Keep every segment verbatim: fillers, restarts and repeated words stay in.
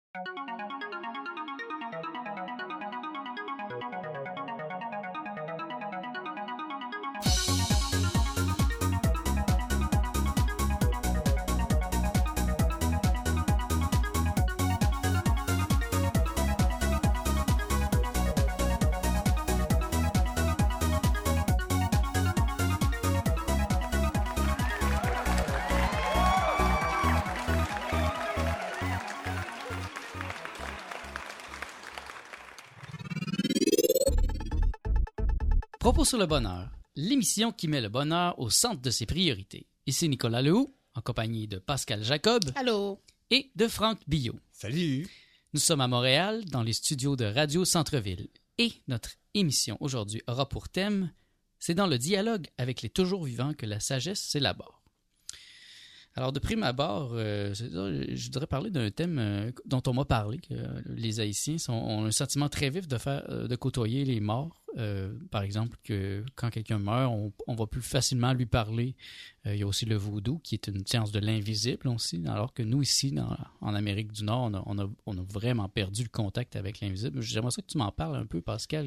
Propos sur le bonheur, l'émission qui met le bonheur au centre de ses priorités. Ici Nicolas Lehoux, en compagnie de Pascal Jacob. Allô. Et de Franck Billot. Salut. Nous sommes à Montréal, dans les studios de Radio Centre-Ville. Et notre émission aujourd'hui aura pour thème « C'est dans le dialogue avec les toujours vivants que la sagesse s'élabore ». Alors, de prime abord, euh, je voudrais parler d'un thème euh, dont on m'a parlé, que euh, les Haïtiens sont, ont un sentiment très vif de, faire, euh, de côtoyer les morts. Euh, par exemple, que quand quelqu'un meurt, on, on va plus facilement lui parler. Euh, il y a aussi le vaudou, qui est une science de l'invisible aussi, alors que nous, ici, dans, en Amérique du Nord, on a, on, a, on a vraiment perdu le contact avec l'invisible. J'aimerais ça que tu m'en parles un peu, Pascal.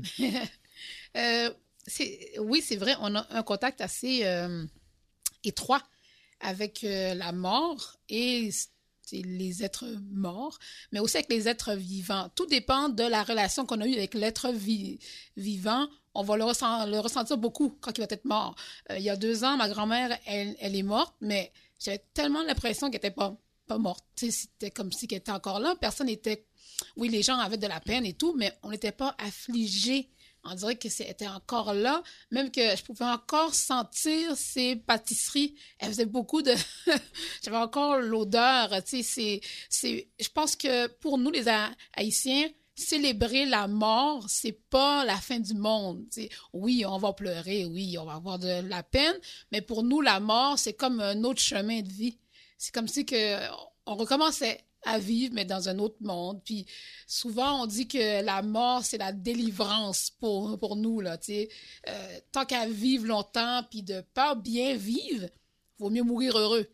euh, c'est, oui, c'est vrai, on a un contact assez euh, étroit avec euh, la mort et les êtres morts, mais aussi avec les êtres vivants. Tout dépend de la relation qu'on a eue avec l'être vi- vivant. On va le, ressent- le ressentir beaucoup quand il va être mort. Euh, il y a deux ans, ma grand-mère, elle, elle est morte, mais j'avais tellement l'impression qu'elle n'était pas, pas morte. T'sais, c'était comme si elle était encore là. Personne n'était... Oui, les gens avaient de la peine et tout, mais on n'était pas affligés. On dirait que c'était encore là, même que je pouvais encore sentir ces pâtisseries. Elle faisait beaucoup de... J'avais encore l'odeur, tu sais, c'est, c'est... Je pense que pour nous, les Haïtiens, célébrer la mort, c'est pas la fin du monde. Tu sais. Oui, on va pleurer, oui, on va avoir de la peine, mais pour nous, la mort, c'est comme un autre chemin de vie. C'est comme si que on recommençait à vivre, mais dans un autre monde. Puis souvent, on dit que la mort, c'est la délivrance pour, pour nous, là, tu sais. Euh, tant qu'à vivre longtemps, puis de pas bien vivre, vaut mieux mourir heureux.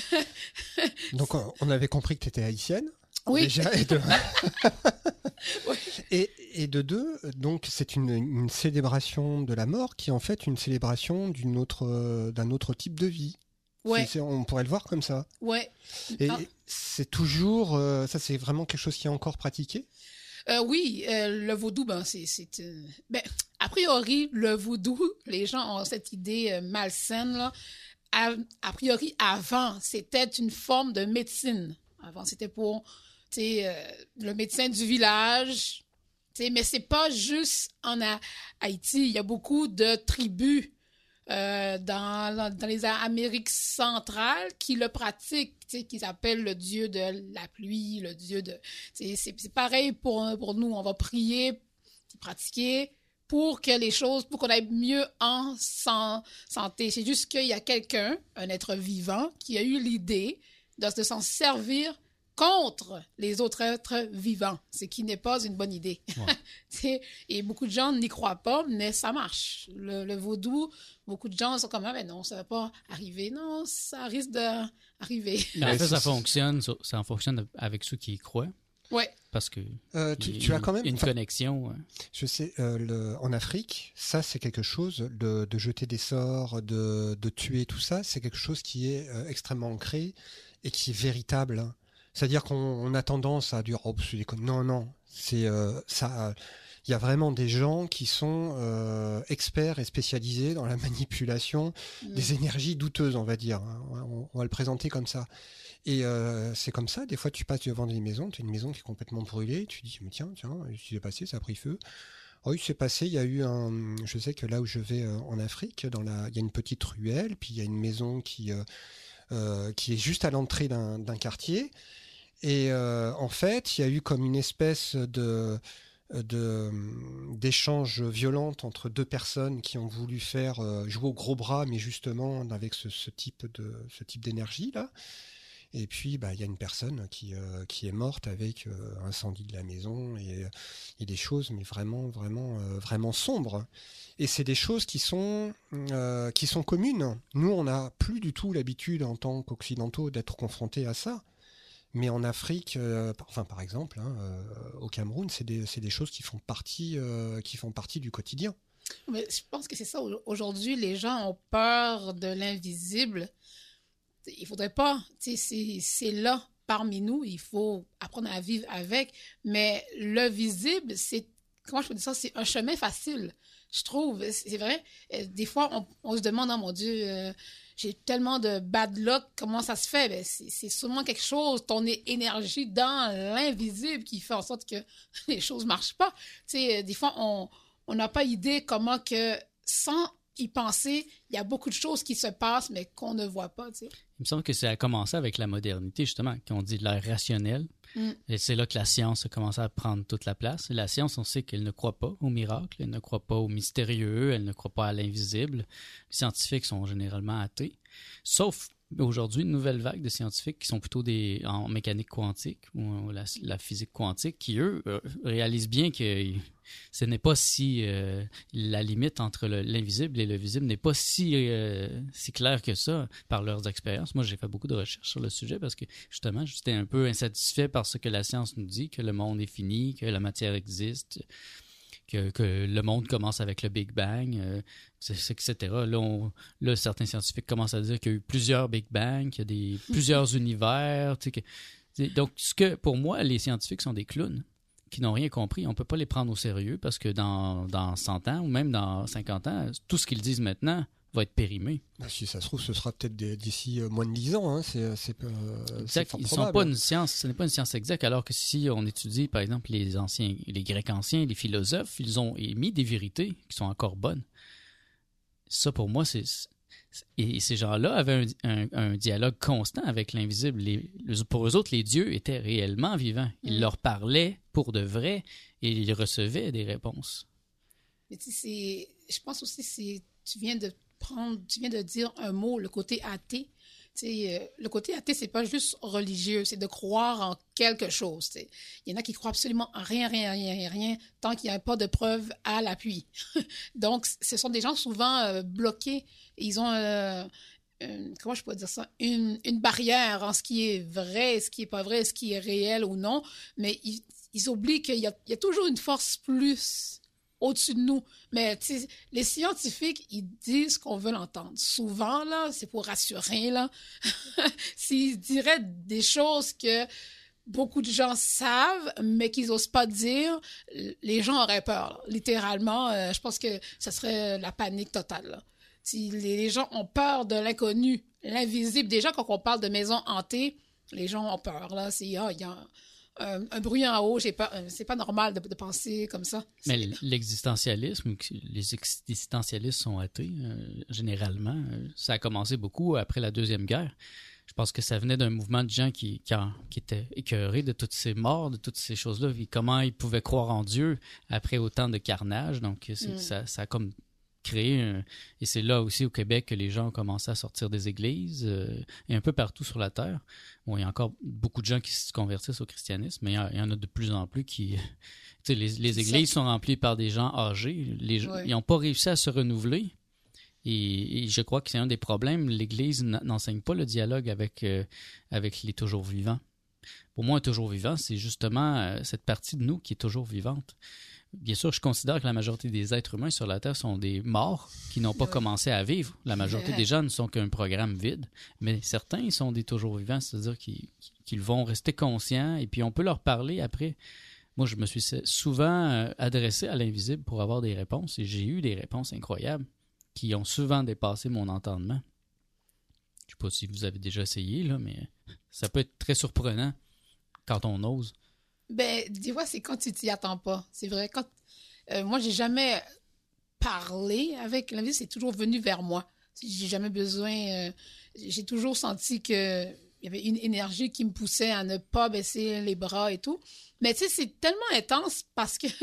Donc, on avait compris que tu étais haïtienne. Oui. Déjà, et de... oui. et, et de deux, donc c'est une, une célébration de la mort qui est en fait une célébration d'une autre, d'un autre type de vie. Ouais. C'est, c'est, on pourrait le voir comme ça. Ouais. Et ah. c'est toujours, euh, ça c'est vraiment quelque chose qui est encore pratiqué? Euh, oui, euh, le vaudou, ben c'est, c'est, euh, ben a priori le vaudou, les gens ont cette idée euh, malsaine là. A, a priori, avant, c'était une forme de médecine. Avant, c'était pour, tu sais, euh, le médecin du village. Tu sais, mais c'est pas juste en ha- Haïti. Il y a beaucoup de tribus. Euh, dans, dans les Amériques centrales qui le pratiquent, tu sais, qu'ils appellent le dieu de la pluie, le dieu de... C'est, c'est, c'est pareil pour, pour nous, on va prier, pratiquer pour que les choses, pour qu'on aille mieux en san, santé. C'est juste qu'il y a quelqu'un, un être vivant, qui a eu l'idée de, de s'en servir contre les autres êtres vivants, ce qui n'est pas une bonne idée. Ouais. Et beaucoup de gens n'y croient pas, mais ça marche. Le, le vaudou, beaucoup de gens sont comme ah, mais non, ça ne va pas arriver. Non, ça risque d'arriver. Mais en fait, ça fonctionne, ça fonctionne avec ceux qui y croient. Oui. Parce que euh, tu, y, tu as quand même une connexion. Ouais. Je sais, euh, le, en Afrique, ça c'est quelque chose de, de jeter des sorts, de, de tuer, tout ça, c'est quelque chose qui est euh, extrêmement ancré et qui est véritable. Hein. C'est-à-dire qu'on on a tendance à dire oh c'est des connes. Non non, c'est euh, ça. Il y a vraiment des gens qui sont euh, experts et spécialisés dans la manipulation mmh. des énergies douteuses, on va dire. On, on va le présenter comme ça. Et euh, c'est comme ça. Des fois, tu passes devant des maisons, tu as une maison qui est complètement brûlée, tu dis mais tiens tiens, qu'est-ce qui s'est passé? Ça a pris feu. Oh, il s'est passé. Il y a eu un. Je sais que là où je vais euh, en Afrique, dans la, il y a une petite ruelle, puis il y a une maison qui euh, euh, qui est juste à l'entrée d'un, d'un quartier. Et euh, en fait, il y a eu comme une espèce de, de d'échange violent entre deux personnes qui ont voulu faire euh, jouer au gros bras, mais justement avec ce, ce type de ce type d'énergie là. Et puis, bah, il y a une personne qui euh, qui est morte avec euh, incendie de la maison et, et des choses, mais vraiment, vraiment, euh, vraiment sombres. Et c'est des choses qui sont euh, qui sont communes. Nous, on n'a plus du tout l'habitude en tant qu'occidentaux d'être confrontés à ça. Mais en Afrique, euh, par- enfin par exemple, hein, euh, au Cameroun, c'est des, c'est des choses qui font partie, euh, qui font partie du quotidien. Mais je pense que c'est ça. Aujourd'hui, les gens ont peur de l'invisible. Il faudrait pas, tu sais, c'est, c'est là parmi nous, il faut apprendre à vivre avec, mais le visible, c'est, comment je peux dire ça, c'est un chemin facile, je trouve, c'est vrai. Des fois, on, on se demande, oh mon Dieu, euh, j'ai tellement de bad luck, comment ça se fait? Ben, c'est, c'est sûrement quelque chose, ton énergie dans l'invisible qui fait en sorte que les choses marchent pas. Tu sais, des fois, on on n'a pas idée comment que, sans y penser, il y a beaucoup de choses qui se passent, mais qu'on ne voit pas, tu sais. Il me semble que ça a commencé avec la modernité, justement, qu'on dit de l'air rationnel. Mm. Et c'est là que la science a commencé à prendre toute la place. Et la science, on sait qu'elle ne croit pas au miracle, elle ne croit pas au mystérieux, elle ne croit pas à l'invisible. Les scientifiques sont généralement athées. Sauf aujourd'hui, une nouvelle vague de scientifiques qui sont plutôt des, en mécanique quantique ou la, la physique quantique, qui, eux, euh, réalisent bien que ce n'est pas si... Euh, la limite entre le, l'invisible et le visible n'est pas si, euh, si claire que ça par leurs expériences. Moi, j'ai fait beaucoup de recherches sur le sujet parce que, justement, j'étais un peu insatisfait par ce que la science nous dit, que le monde est fini, que la matière existe, que, que le monde commence avec le Big Bang, euh, et cetera. Là, on, là, certains scientifiques commencent à dire qu'il y a eu plusieurs Big Bang, qu'il y a des, plusieurs univers. Tu sais, que, donc, ce que, pour moi, les scientifiques sont des clowns qui n'ont rien compris. On ne peut pas les prendre au sérieux parce que dans, dans cent ans ou même dans cinquante ans, tout ce qu'ils disent maintenant va être périmé. Ben, si ça se trouve, ce sera peut-être des, d'ici moins de dix ans. Hein. C'est, c'est, euh, exact. C'est Ils sont pas une science, ce n'est pas une science exacte, alors que si on étudie, par exemple, les anciens, les Grecs anciens, les philosophes, ils ont émis des vérités qui sont encore bonnes. Ça, pour moi, c'est... Et ces gens-là avaient un, un, un dialogue constant avec l'invisible. Les, pour eux autres, les dieux étaient réellement vivants. Ils mm. leur parlaient pour de vrai et ils recevaient des réponses. Mais tu sais, c'est, je pense aussi c'est tu viens de prendre, tu viens de dire un mot, le côté athée. Tu sais, euh, le côté athée, c'est pas juste religieux, c'est de croire en quelque chose. Tu sais. Il y en a qui croient absolument en rien, rien, rien, rien, rien, tant qu'il n'y a pas de preuve à l'appui. Donc, ce sont des gens souvent euh, bloqués. Ils ont, euh, une, comment je pourrais dire ça, une, une barrière en ce qui est vrai, ce qui est pas vrai, ce qui est réel ou non. Mais ils, ils oublient qu'il y a, il y a toujours une force plus au-dessus de nous. Mais les scientifiques, ils disent qu'on veut l'entendre. Souvent, là, c'est pour rassurer, là. S'ils diraient des choses que beaucoup de gens savent, mais qu'ils n'osent pas dire, les gens auraient peur. Là. Littéralement, euh, je pense que ce serait la panique totale. Là. Si les, les gens ont peur de l'inconnu, l'invisible, déjà, quand on parle de maisons hantées, les gens ont peur. Là. C'est, ah, il y a... Un, un bruit en haut, j'ai pas, c'est pas normal de, de penser comme ça. Mais l'existentialisme, les existentialistes sont athées, euh, généralement. Euh, ça a commencé beaucoup après la Deuxième Guerre. Je pense que ça venait d'un mouvement de gens qui, qui, qui étaient écœurés de toutes ces morts, de toutes ces choses-là. Et comment ils pouvaient croire en Dieu après autant de carnage. Donc, c'est, mm. ça, ça a comme créé un... Et c'est là aussi au Québec que les gens ont commencé à sortir des églises euh, et un peu partout sur la terre. Bon, il y a encore beaucoup de gens qui se convertissent au christianisme, mais il y, a, il y en a de plus en plus qui... Tu sais, les, les églises sont remplies par des gens âgés. Les, ouais. Ils n'ont pas réussi à se renouveler. Et, et je crois que c'est un des problèmes. L'Église n'enseigne pas le dialogue avec, euh, avec les toujours vivants. Pour moi, un toujours vivant, c'est justement euh, cette partie de nous qui est toujours vivante. Bien sûr, je considère que la majorité des êtres humains sur la Terre sont des morts qui n'ont pas ouais. commencé à vivre. La majorité ouais. des gens ne sont qu'un programme vide, mais certains sont des toujours vivants, c'est-à-dire qu'ils, qu'ils vont rester conscients et puis on peut leur parler après. Moi, je me suis souvent adressé à l'invisible pour avoir des réponses et j'ai eu des réponses incroyables qui ont souvent dépassé mon entendement. Je ne sais pas si vous avez déjà essayé, là, mais ça peut être très surprenant quand on ose. Ben, des fois, c'est quand tu t'y attends pas. C'est vrai. Quand euh, moi, j'ai jamais parlé avec l'invisible, c'est toujours venu vers moi. J'ai jamais besoin. Euh, j'ai toujours senti que il y avait une énergie qui me poussait à ne pas baisser les bras et tout. Mais tu sais, c'est tellement intense parce que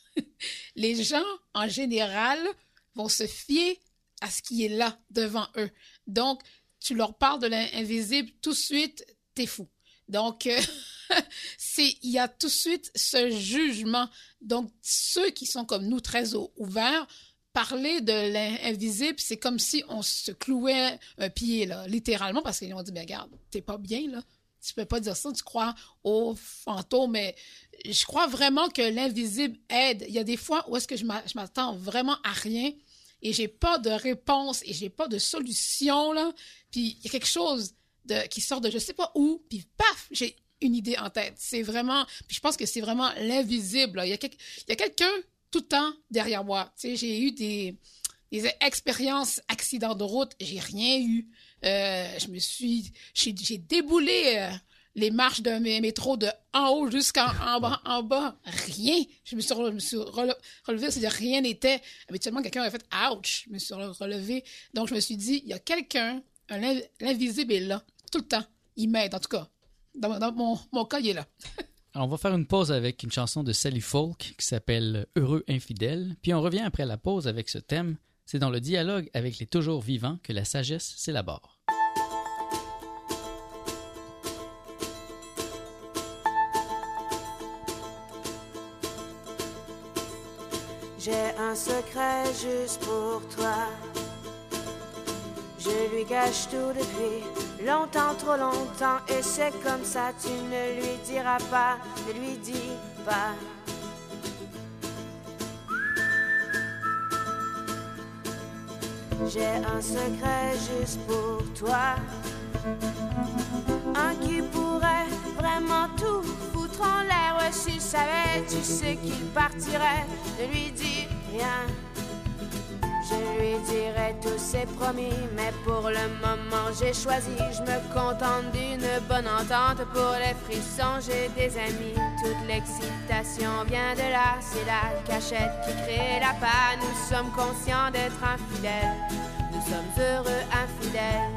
les gens, en général, vont se fier à ce qui est là devant eux. Donc, tu leur parles de l'invisible, tout de suite, t'es fou. Donc, euh, c'est, il y a tout de suite ce jugement. Donc, ceux qui sont comme nous, très ouverts, parler de l'invisible, c'est comme si on se clouait un pied, là, littéralement, parce qu'ils ont dit, ben regarde, t'es pas bien, là. tu peux pas dire ça, tu crois aux fantômes, mais je crois vraiment que l'invisible aide. Il y a des fois où est-ce que je m'attends vraiment à rien et j'ai pas de réponse et j'ai pas de solution, là. Puis il y a quelque chose de, qui sort de je sais pas où, puis paf, j'ai une idée en tête. C'est vraiment, puis je pense que c'est vraiment l'invisible, là. Il y a, quel, il y a quelqu'un tout le temps derrière moi. Tu sais, j'ai eu des, des expériences accidents de route, j'ai rien eu. Euh, je me suis, j'ai, j'ai déboulé euh, les marches de mes métros de en haut jusqu'en en bas, en bas, rien. Je me suis, re, je me suis rele, relevé, c'est-à-dire rien n'était. Habituellement, quelqu'un aurait fait « ouch », je me suis relevé. Donc, je me suis dit, il y a quelqu'un, un, l'invisible est là, tout le temps. Il m'aide, en tout cas. Dans, dans mon, mon cas, il est là. Alors, on va faire une pause avec une chanson de Sally Folk qui s'appelle « Heureux infidèle ». Puis on revient après la pause avec ce thème. C'est dans le dialogue avec les toujours vivants que la sagesse s'élabore. J'ai un secret juste pour toi. Je lui cache tout depuis longtemps, trop longtemps. Et c'est comme ça, tu ne lui diras pas, ne lui dis pas. J'ai un secret juste pour toi. Un qui pourrait vraiment tout foutre en l'air. Ouais, s'il savait, tu sais qu'il partirait. Ne lui dis rien. Je lui dirai tout, c'est promis. Mais pour le moment, j'ai choisi. Je me contente d'une bonne entente. Pour les frissons, j'ai des amis. Toute l'excitation vient de là. C'est la cachette qui crée la panne. Nous sommes conscients d'être infidèles. Nous sommes heureux infidèles.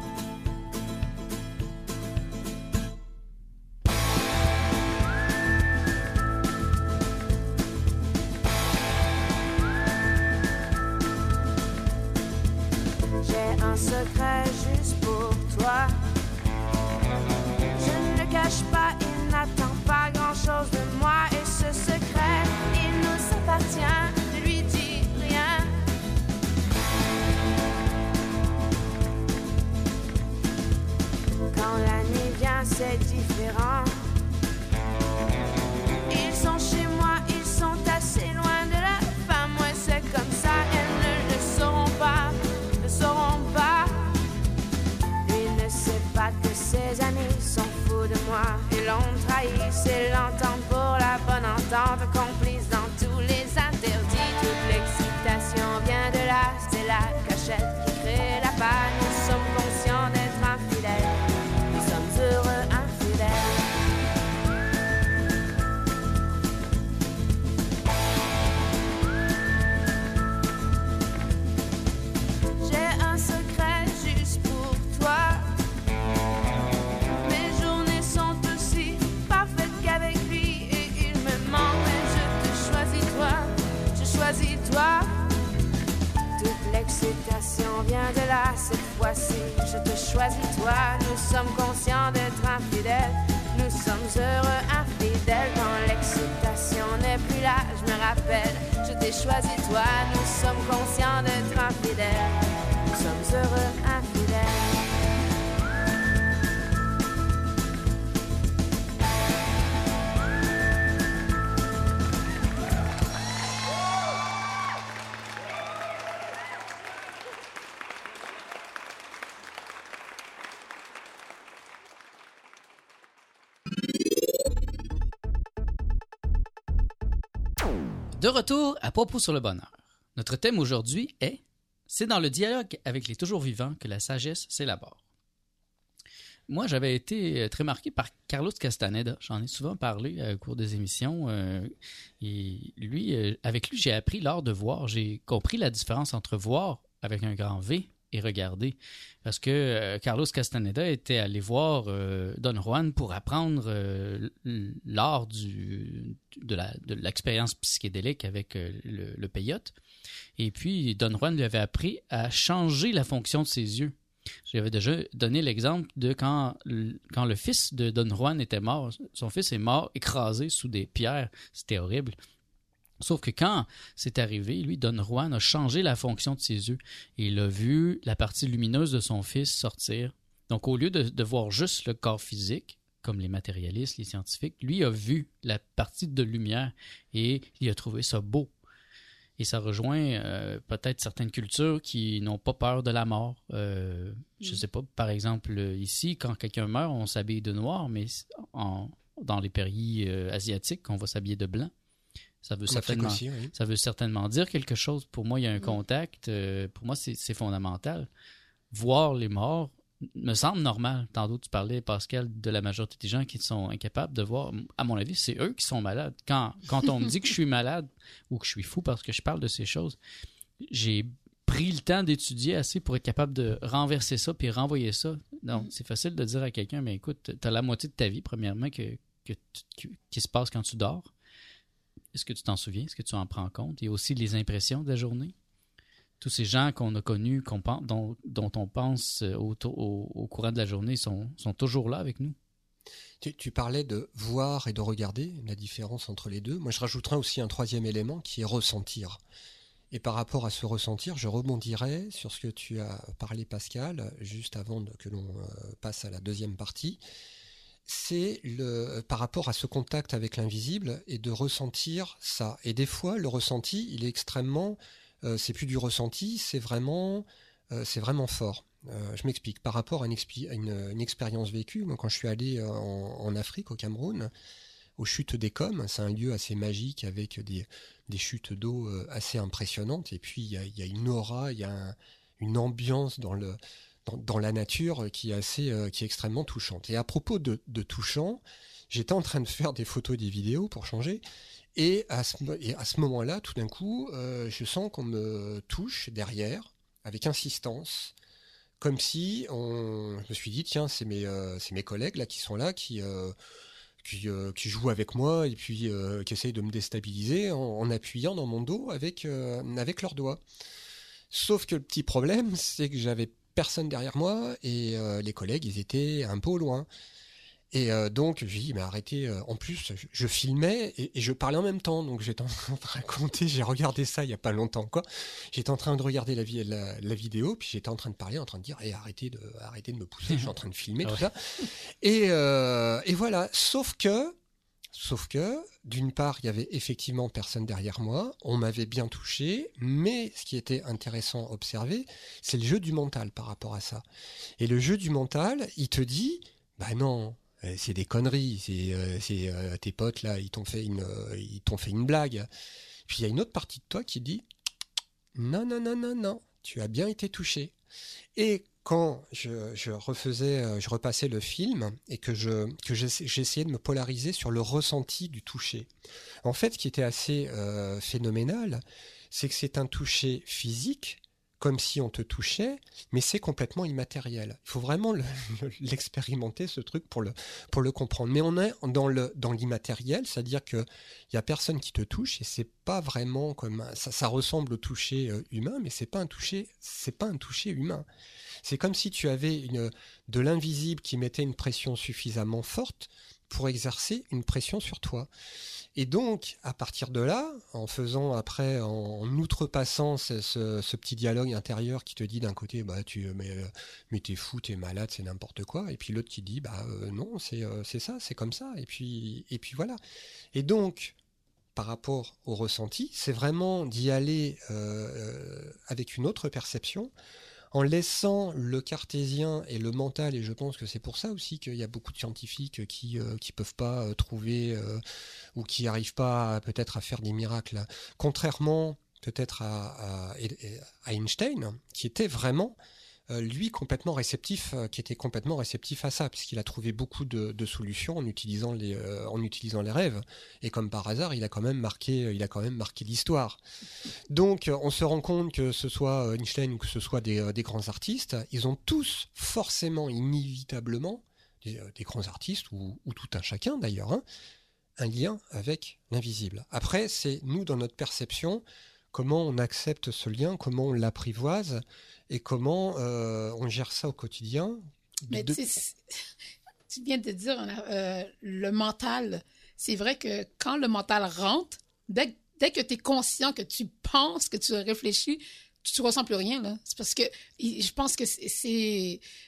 Un secret juste pour toi. Je ne le cache pas, il n'attend pas grand-chose de moi. Et ce secret, il nous appartient. Ne lui dis rien. Quand la nuit vient, c'est différent. Ils sont chez moi, ils sont assez loin de la femme. Ouais, c'est comme ça, elles ne le sauront pas. Ne sauront pas. Lui ne sait pas que ses amis sont fous de moi et l'ont trahi. C'est l'entente pour la bonne entente, complice dans tous les interdits. Toute l'excitation vient de là, c'est la cachette qui crée la panne. Nous sommes conscients d'être infidèles, nous sommes heureux infidèles. Toi. Toute l'excitation vient de là, cette fois-ci, je te choisis toi. Nous sommes conscients d'être infidèles, nous sommes heureux infidèles. Quand l'excitation n'est plus là, je me rappelle, je t'ai choisi toi. Nous sommes conscients d'être infidèles, nous sommes heureux infidèles. De retour à Propos sur le bonheur. Notre thème aujourd'hui est « C'est dans le dialogue avec les toujours vivants que la sagesse s'élabore ». Moi, j'avais été très marqué par Carlos Castaneda. J'en ai souvent parlé euh, au cours des émissions. Euh, et lui, euh, avec lui, j'ai appris l'art de voir. J'ai compris la différence entre voir avec un grand V et regarder. Parce que euh, Carlos Castaneda était allé voir euh, Don Juan pour apprendre euh, l'art du, de, la, de l'expérience psychédélique avec euh, le, le peyote. Et puis, Don Juan lui avait appris à changer la fonction de ses yeux. J'avais déjà donné l'exemple de quand, quand le fils de Don Juan était mort. Son fils est mort écrasé sous des pierres. C'était horrible. Sauf que quand c'est arrivé, lui, Don Juan a changé la fonction de ses yeux. Et il a vu la partie lumineuse de son fils sortir Donc, au lieu de, de voir juste le corps physique, comme les matérialistes, les scientifiques, lui a vu la partie de lumière et il a trouvé ça beau. Et ça rejoint euh, peut-être certaines cultures qui n'ont pas peur de la mort. Euh, mm. Je ne sais pas, par exemple, ici, quand quelqu'un meurt, on s'habille de noir, mais en, dans les pays euh, asiatiques, on va s'habiller de blanc. Ça veut, certainement, aussi, oui. ça veut certainement dire quelque chose. Pour moi, il y a un mm. contact. Euh, pour moi, c'est, c'est fondamental. Voir les morts me semble normal. Tantôt, tu parlais, Pascal, de la majorité des gens qui sont incapables de voir. À mon avis, c'est eux qui sont malades. Quand, quand on me dit que je suis malade ou que je suis fou parce que je parle de ces choses, j'ai pris le temps d'étudier assez pour être capable de renverser ça puis renvoyer ça. Donc, c'est facile de dire à quelqu'un, mais écoute, tu as la moitié de ta vie, premièrement, que, que, que, qui se passe quand tu dors. Est-ce que tu t'en souviens? Est-ce que tu en prends compte? Il y a aussi les impressions de la journée. Tous ces gens qu'on a connus, qu'on pense, dont, dont on pense au, au, au courant de la journée, sont, sont toujours là avec nous. Tu, tu parlais de voir et de regarder, la différence entre les deux. Moi, je rajouterais aussi un troisième élément qui est ressentir. Et par rapport à ce ressentir, je rebondirais sur ce que tu as parlé, Pascal, juste avant de, que l'on passe à la deuxième partie. C'est le, par rapport à ce contact avec l'invisible et de ressentir ça. Et des fois, le ressenti, il est extrêmement... Euh, c'est plus du ressenti, c'est vraiment, euh, c'est vraiment fort. Euh, je m'explique. Par rapport à une, expi- une, une expérience vécue, moi, quand je suis allé en, en Afrique, au Cameroun, aux chutes des Coms, c'est un lieu assez magique avec des, des chutes d'eau assez impressionnantes. Et puis, il y a, y a une aura, il y a un, une ambiance dans, le, dans, dans la nature qui est, assez, euh, qui est extrêmement touchante. Et à propos de, de touchant, j'étais en train de faire des photos et des vidéos pour changer. Et à ce, et à ce moment-là, tout d'un coup, euh, je sens qu'on me touche derrière, avec insistance, comme si on... Je me suis dit, tiens, c'est mes, euh, c'est mes collègues là qui sont là, qui, euh, qui, euh, qui jouent avec moi et puis euh, qui essayent de me déstabiliser en, en appuyant dans mon dos avec, euh, avec leurs doigts. Sauf que le petit problème, c'est que j'avais personne derrière moi et euh, les collègues, ils étaient un peu au loin. Et euh, donc, je lui ai dit, mais arrêtez, euh, en plus, je, je filmais et, et je parlais en même temps. Donc, j'étais en train de raconter, j'ai regardé ça il n'y a pas longtemps, quoi. J'étais en train de regarder la, la, la vidéo, puis j'étais en train de parler, en train de dire, hey, arrêtez, de, arrêtez de me pousser, je suis en train de filmer, tout ça. Et, euh, et voilà, sauf que, sauf que, d'une part, il y avait effectivement personne derrière moi, on m'avait bien touché, mais ce qui était intéressant à observer, c'est le jeu du mental par rapport à ça. Et le jeu du mental, il te dit, bah non, c'est des conneries, c'est, euh, c'est euh, tes potes là, ils t'ont fait une, euh, ils t'ont fait une blague. Puis il y a une autre partie de toi qui dit non, non, non, non, non, tu as bien été touché. Et quand je, je refaisais, je repassais le film et que je, que j'essayais de me polariser sur le ressenti du toucher. En fait, ce qui était assez euh, phénoménal, c'est que c'est un toucher physique, comme si on te touchait, mais c'est complètement immatériel. Il faut vraiment le, le, l'expérimenter, ce truc, pour le, pour le comprendre. Mais on est dans, le, dans l'immatériel, c'est-à-dire qu'il n'y a personne qui te touche, et c'est pas vraiment comme... Ça, ça ressemble au toucher humain, mais c'est pas un toucher, c'est pas un toucher humain. C'est comme si tu avais une, de l'invisible qui mettait une pression suffisamment forte pour exercer une pression sur toi. Et donc, à partir de là, en faisant après, en outrepassant ce, ce, ce petit dialogue intérieur qui te dit d'un côté, bah tu, mais, mais t'es fou, t'es malade, c'est n'importe quoi, et puis l'autre qui dit, bah euh, non, c'est, euh, c'est ça, c'est comme ça, et puis, et puis voilà. Et donc, par rapport au ressenti, c'est vraiment d'y aller euh, avec une autre perception, en laissant le cartésien et le mental, et je pense que c'est pour ça aussi qu'il y a beaucoup de scientifiques qui euh, qui peuvent pas euh, trouver euh, ou qui arrivent pas à, peut-être à faire des miracles. Contrairement peut-être à, à, à Einstein, qui était vraiment euh, lui complètement réceptif, euh, qui était complètement réceptif à ça, puisqu'il a trouvé beaucoup de, de solutions en utilisant les euh, en utilisant les rêves. Et comme par hasard, il a quand même marqué, il a quand même marqué l'histoire. Donc, on se rend compte que ce soit Einstein ou que ce soit des, des grands artistes, ils ont tous forcément, inévitablement, des, des grands artistes ou, ou tout un chacun d'ailleurs, hein, un lien avec l'invisible. Après, c'est nous dans notre perception. Comment on accepte ce lien, comment on l'apprivoise et comment euh, on gère ça au quotidien. Mais de... tu sais, tu viens de dire euh, le mental. C'est vrai que quand le mental rentre, dès, dès que tu es conscient, que tu penses, que tu réfléchis, tu ne ressens plus rien. Là. C'est parce que je pense que c'est, c'est,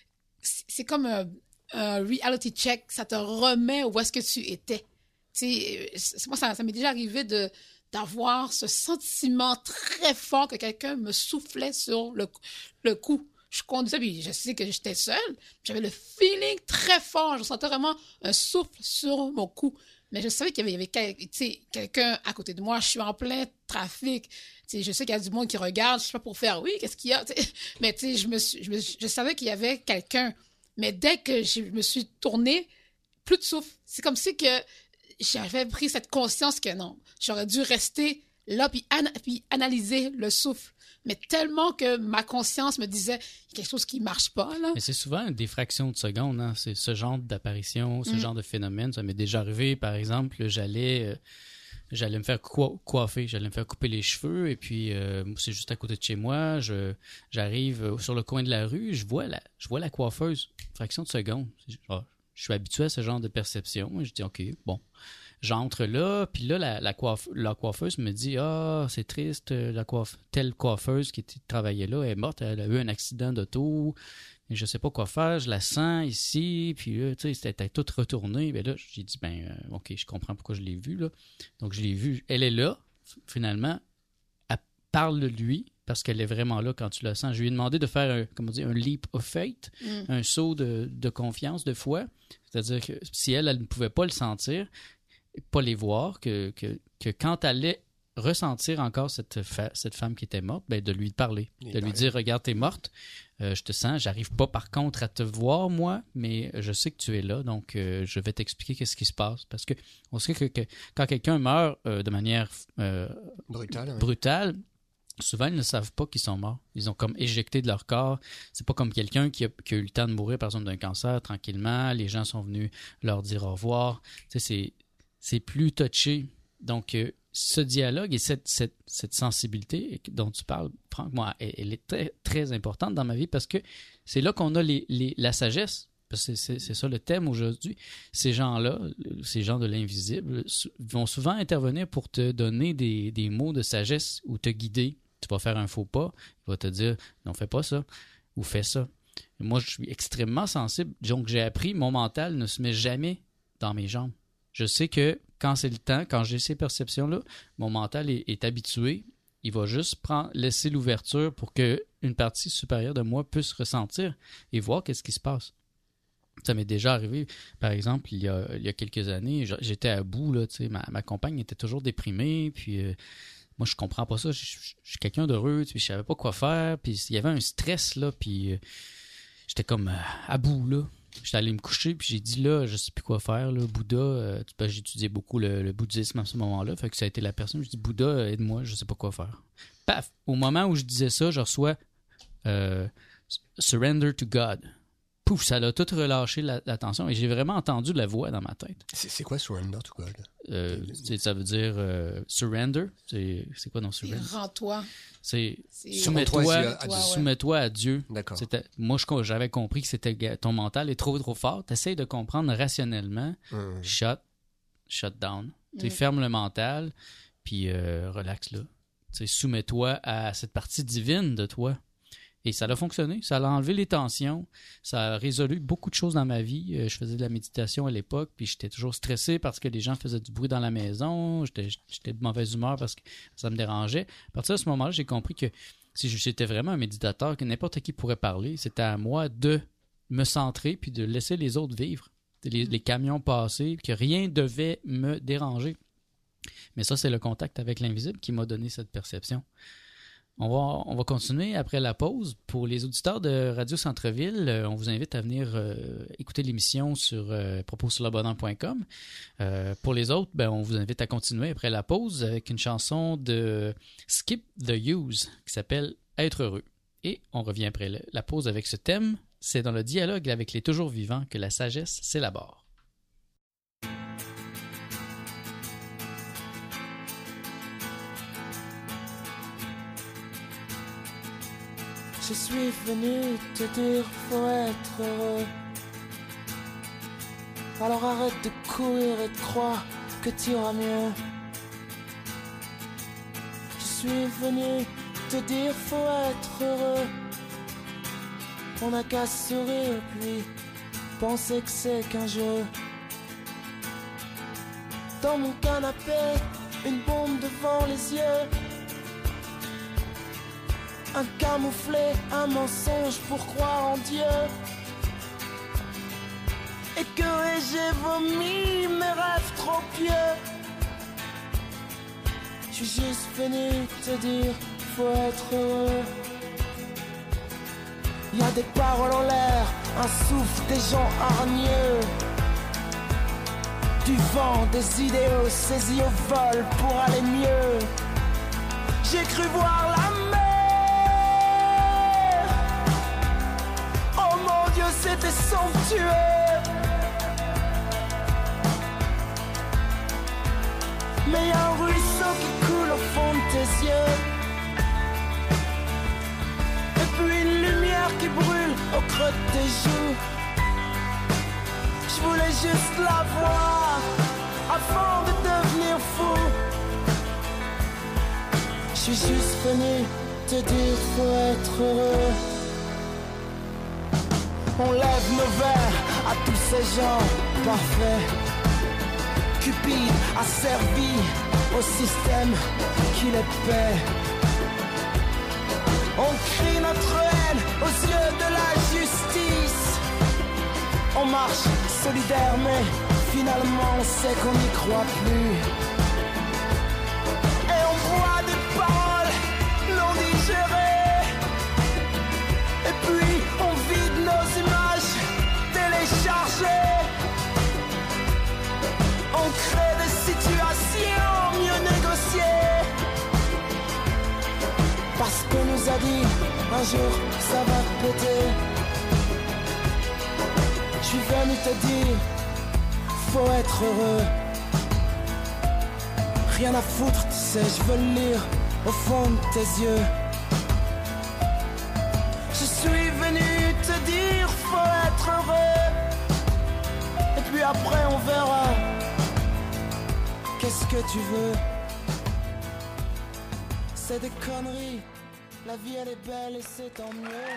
c'est c'est comme un, un reality check. Ça te remet où est-ce que tu étais. Tu sais, c'est- moi, ça, ça m'est déjà arrivé de d'avoir ce sentiment très fort que quelqu'un me soufflait sur le, le cou. Je conduisais, puis je sais que j'étais seule. J'avais le feeling très fort. Je sentais vraiment un souffle sur mon cou. Mais je savais qu'il y avait, il y avait quel- tu sais, quelqu'un à côté de moi. Je suis en plein trafic. Tu sais, je sais qu'il y a du monde qui regarde. Je sais pas pour faire, oui, qu'est-ce qu'il y a? Tu sais, mais tu sais, je, me suis- je, me suis- je savais qu'il y avait quelqu'un. Mais dès que je me suis tournée, plus de souffle. C'est comme si que j'avais pris cette conscience que non, j'aurais dû rester là puis, ana- puis analyser le souffle. Mais tellement que ma conscience me disait, il y a quelque chose qui marche pas, là. Mais c'est souvent des fractions de secondes, hein? C'est ce genre d'apparition, ce Mm. genre de phénomène. Ça m'est déjà arrivé, par exemple, j'allais euh, j'allais me faire coi- coiffer, j'allais me faire couper les cheveux, et puis euh, c'est juste à côté de chez moi, je j'arrive euh, sur le coin de la rue, je vois la, je vois la coiffeuse, fraction de seconde. C'est- ah, je suis habitué à ce genre de perception, et je dis, OK, bon. J'entre là, puis là, la, la, coiffe- la coiffeuse me dit « Ah, c'est triste, euh, la coiffe- telle coiffeuse qui était- travaillait là, elle est morte, elle a eu un accident d'auto, et je sais pas quoi faire, je la sens ici, puis là, tu sais, c'était toute retournée. » Ben là, j'ai dit « Ben, euh, OK, je comprends pourquoi je l'ai vue, là. » Donc, je l'ai vue, elle est là, f- finalement, elle parle de lui, parce qu'elle est vraiment là quand tu la sens. Je lui ai demandé de faire, un, comment dire, un leap of faith, Mm. un saut de, de confiance, de foi, c'est-à-dire que si elle, elle ne pouvait pas le sentir, pas les voir, que, que, que quand elle allait ressentir encore cette, fa- cette femme qui était morte, ben de lui parler, Lui de lui parler. dire, regarde, t'es morte, euh, je te sens, j'arrive pas par contre à te voir, moi, mais je sais que tu es là, donc euh, je vais t'expliquer qu'est-ce qui se passe. Parce que on sait que, que quand quelqu'un meurt euh, de manière euh, Brutal. oui. brutale, souvent, ils ne savent pas qu'ils sont morts. Ils ont comme éjecté de leur corps. C'est pas comme quelqu'un qui a, qui a eu le temps de mourir, par exemple, d'un cancer, tranquillement. Les gens sont venus leur dire au revoir. Tu sais, c'est, c'est plus touché. Donc, euh, ce dialogue et cette, cette, cette sensibilité dont tu parles, Franck, moi, elle, elle est très, très importante dans ma vie parce que c'est là qu'on a les, les, la sagesse. Parce que c'est, c'est ça le thème aujourd'hui. Ces gens-là, ces gens de l'invisible, sou- vont souvent intervenir pour te donner des, des mots de sagesse ou te guider. Tu vas faire un faux pas, il va te dire non, fais pas ça ou fais ça. Et moi, je suis extrêmement sensible. Donc, j'ai appris, mon mental ne se met jamais dans mes jambes. Je sais que quand c'est le temps, quand j'ai ces perceptions-là, mon mental est, est habitué. Il va juste prendre, laisser l'ouverture pour qu'une partie supérieure de moi puisse ressentir et voir qu'est-ce qui se passe. Ça m'est déjà arrivé, par exemple, il y a, il y a quelques années, j'étais à bout, là, tu sais, ma, ma compagne était toujours déprimée, puis euh, moi, je comprends pas ça, je, je, je suis quelqu'un d'heureux, puis je savais pas quoi faire, puis il y avait un stress, là, puis euh, j'étais comme euh, à bout, là. J'étais allé me coucher, puis j'ai dit, là, je sais plus quoi faire, là, Bouddha, euh, ben, j'étudiais beaucoup le, le bouddhisme à ce moment-là, fait que ça a été la personne, je dis, Bouddha, aide-moi, je sais pas quoi faire. Paf! Au moment où je disais ça, je reçois euh, Surrender to God. Pouf, ça l'a tout relâché la, la tension et j'ai vraiment entendu la voix dans ma tête. C'est, c'est quoi Surrender to God? Euh, c'est- ça veut dire euh, surrender. C'est, c'est quoi non C'est surrender? rends-toi. C'est C'est- soumets-toi, Rends-toi à Dieu. soumets-toi à Dieu. D'accord. C'était, moi, je, j'avais compris que c'était ton mental est trop trop fort. T'essayes de comprendre rationnellement. Hum. Shut, shut down. Tu Mm. fermes le mental, puis euh, relax là. Tu soumets-toi à cette partie divine de toi. Et ça a fonctionné, ça a enlevé les tensions, ça a résolu beaucoup de choses dans ma vie. Euh, Je faisais de la méditation à l'époque, puis j'étais toujours stressé parce que les gens faisaient du bruit dans la maison, j'étais, j'étais de mauvaise humeur parce que ça me dérangeait. À partir de ce moment-là, j'ai compris que si j'étais vraiment un méditateur, que n'importe qui pourrait parler, c'était à moi de me centrer puis de laisser les autres vivre, les, les camions passer, que rien devait me déranger. Mais ça, c'est le contact avec l'invisible qui m'a donné cette perception. On va, on va continuer après la pause. Pour les auditeurs de Radio Centre-Ville, euh, on vous invite à venir euh, écouter l'émission sur euh, propos sur le bonheur point com. Euh, pour les autres, ben, on vous invite à continuer après la pause avec une chanson de Skip the Use qui s'appelle « Être heureux ». Et on revient après le- la pause avec ce thème. C'est dans le dialogue avec les toujours vivants que la sagesse s'élabore. Je suis venu te dire faut être heureux. Alors arrête de courir et de croire que tu iras mieux. Je suis venu te dire faut être heureux. On n'a qu'à sourire puis penser que c'est qu'un jeu. Dans mon canapé, une bombe devant les yeux. Un camouflet, un mensonge pour croire en Dieu. Et que j'ai vomi mes rêves trop pieux. Je suis juste venu te dire, faut être heureux. Y a des paroles en l'air, un souffle, des gens hargneux. Du vent, des idéaux saisis au vol pour aller mieux. J'ai cru voir la mer. Oh mon Dieu, c'était somptueux. Mais y a un ruisseau qui coule au fond de tes yeux. Et puis une lumière qui brûle au creux de tes joues. Je voulais juste la voir avant de devenir fou. Je suis juste venu te dire faut être heureux. On lève nos verres à tous ces gens parfaits. Cupide a servi au système qui les paie. On crie notre haine aux yeux de la justice. On marche solidaire mais finalement on sait qu'on n'y croit plus. Et on boit des paroles non digérées. Et puis on vide nos images téléchargées. On crée des situations mieux négociées. Parce qu'on nous a dit un jour ça va péter. Je suis venu te dire faut être heureux. Rien à foutre tu sais, je veux le lire au fond de tes yeux. Je suis venu te dire faut être heureux. Et puis après on verra. Qu'est-ce que tu veux? C'est des conneries. La vie elle est belle et c'est tant mieux.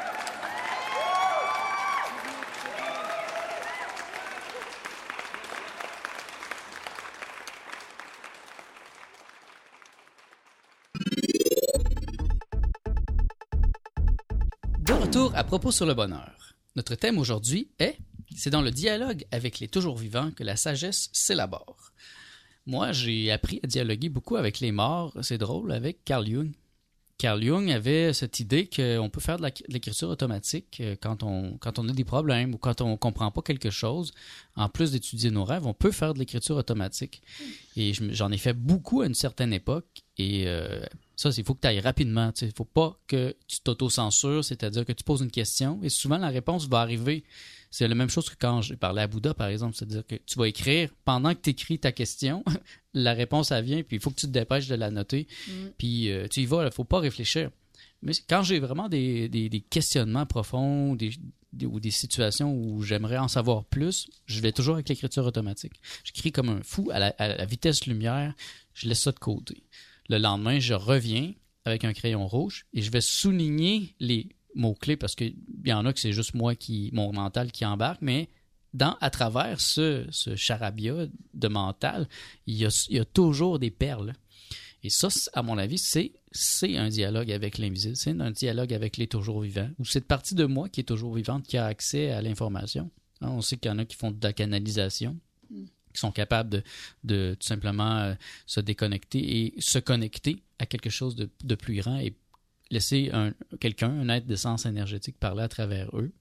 De retour à propos sur le bonheur. Notre thème aujourd'hui est « C'est dans le dialogue avec les toujours vivants que la sagesse s'élabore ». Moi, j'ai appris à dialoguer beaucoup avec les morts, c'est drôle, avec Carl Jung. Carl Jung avait cette idée qu'on peut faire de, la, de l'écriture automatique quand on, quand on a des problèmes ou quand on ne comprend pas quelque chose. En plus d'étudier nos rêves, on peut faire de l'écriture automatique. Et je, j'en ai fait beaucoup à une certaine époque. Et euh, ça, il faut que tu ailles rapidement. Il ne faut pas que tu t'auto-censures, c'est-à-dire que tu poses une question et souvent la réponse va arriver. C'est la même chose que quand j'ai parlé à Bouddha, par exemple. C'est-à-dire que tu vas écrire, pendant que tu écris ta question, la réponse, elle vient, puis il faut que tu te dépêches de la noter. Mm. Puis euh, tu y vas, il ne faut pas réfléchir. Mais quand j'ai vraiment des, des, des questionnements profonds des, des, ou des situations où j'aimerais en savoir plus, je vais toujours avec l'écriture automatique. J'écris comme un fou à la, à la vitesse lumière, je laisse ça de côté. Le lendemain, je reviens avec un crayon rouge et je vais souligner les mots-clés parce qu'il y en a que c'est juste moi, qui mon mental qui embarque, mais dans, à travers ce, ce charabia de mental, il y, a, il y a toujours des perles. Et ça, à mon avis, c'est, c'est un dialogue avec l'invisible, c'est un dialogue avec les toujours vivants, ou cette partie de moi qui est toujours vivante qui a accès à l'information. Hein, on sait qu'il y en a qui font de la canalisation, mm. qui sont capables de, de tout simplement euh, se déconnecter et se connecter à quelque chose de, de plus grand et laisser un, quelqu'un, un être d'essence énergétique, parler à travers eux.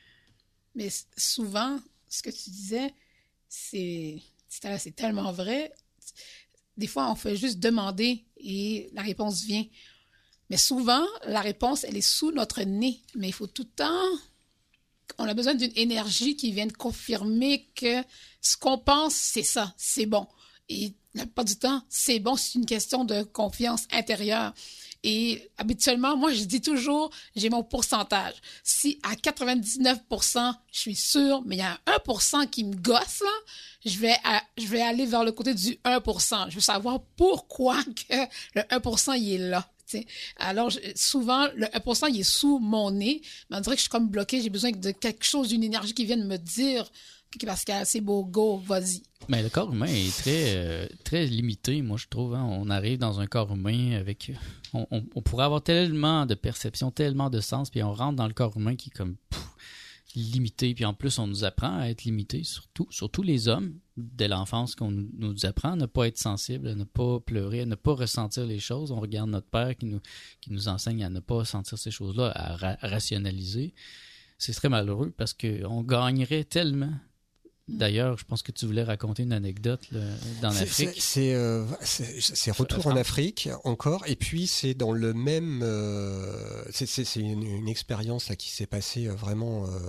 Mais souvent, ce que tu disais, c'est, c'est, c'est tellement vrai. Des fois, on fait juste demander et la réponse vient. Mais souvent, la réponse, elle est sous notre nez. Mais il faut tout le temps... On a besoin d'une énergie qui vienne confirmer que ce qu'on pense, c'est ça, c'est bon. Et la plupart du temps, c'est bon, c'est une question de confiance intérieure. Et habituellement, moi, je dis toujours, j'ai mon pourcentage. Si à quatre-vingt-dix-neuf pour cent, je suis sûre, mais il y a un un pour cent qui me gosse, là, je vais, à, je vais aller vers le côté du un pour cent. Je veux savoir pourquoi que le un pour cent, il est là. T'sais. Alors, je, souvent, le un pour cent, il est sous mon nez, mais on dirait que je suis comme bloquée. J'ai besoin de quelque chose, d'une énergie qui vienne me dire parce qu'il y a assez beau, go, vas-y. Mais le corps humain est très, euh, très limité, moi, je trouve. Hein. On arrive dans un corps humain avec... On, on, on pourrait avoir tellement de perception, tellement de sens, puis on rentre dans le corps humain qui est comme pff, limité. Puis en plus, on nous apprend à être limité, surtout, surtout les hommes, dès l'enfance, qu'on nous, nous apprend à ne pas être sensible, à ne pas pleurer, à ne pas ressentir les choses. On regarde notre père qui nous, qui nous enseigne à ne pas sentir ces choses-là, à, ra- à rationaliser. C'est très malheureux parce qu'on gagnerait tellement. D'ailleurs, je pense que tu voulais raconter une anecdote là, dans l'Afrique. C'est, c'est, euh, c'est, c'est retour en Afrique encore, et puis c'est dans le même... Euh, c'est, c'est, c'est une, une expérience là, qui s'est passée vraiment, euh,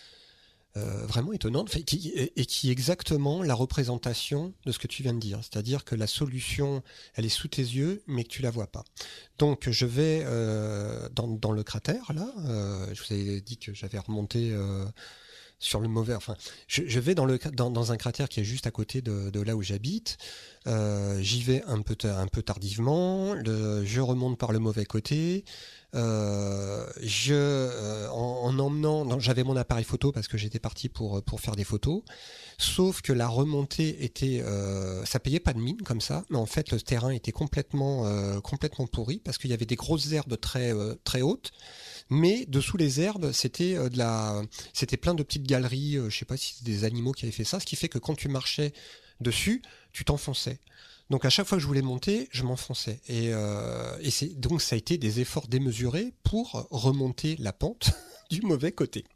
euh, vraiment étonnante, fait, qui, et, et qui est exactement la représentation de ce que tu viens de dire. C'est-à-dire que la solution, elle est sous tes yeux, mais que tu la vois pas. Donc je vais euh, dans, dans le cratère, là, euh, je vous avais dit que j'avais remonté... Euh, sur le mauvais, enfin, je, je vais dans, le, dans, dans un cratère qui est juste à côté de, de là où j'habite. Euh, j'y vais un peu, un peu tardivement. Le, je remonte par le mauvais côté. Euh, je, euh, en, en emmenant, non, j'avais mon appareil photo parce que j'étais parti pour pour faire des photos. Sauf que la remontée était, euh, ça payait pas de mine comme ça, mais en fait le terrain était complètement euh, complètement pourri parce qu'il y avait des grosses herbes très euh, très hautes. Mais dessous les herbes, c'était euh, de la, c'était plein de petites galeries. Euh, je sais pas si c'est des animaux qui avaient fait ça, ce qui fait que quand tu marchais dessus, tu t'enfonçais. Donc à chaque fois que je voulais monter, je m'enfonçais. Et, euh, et c'est donc ça a été des efforts démesurés pour remonter la pente du mauvais côté.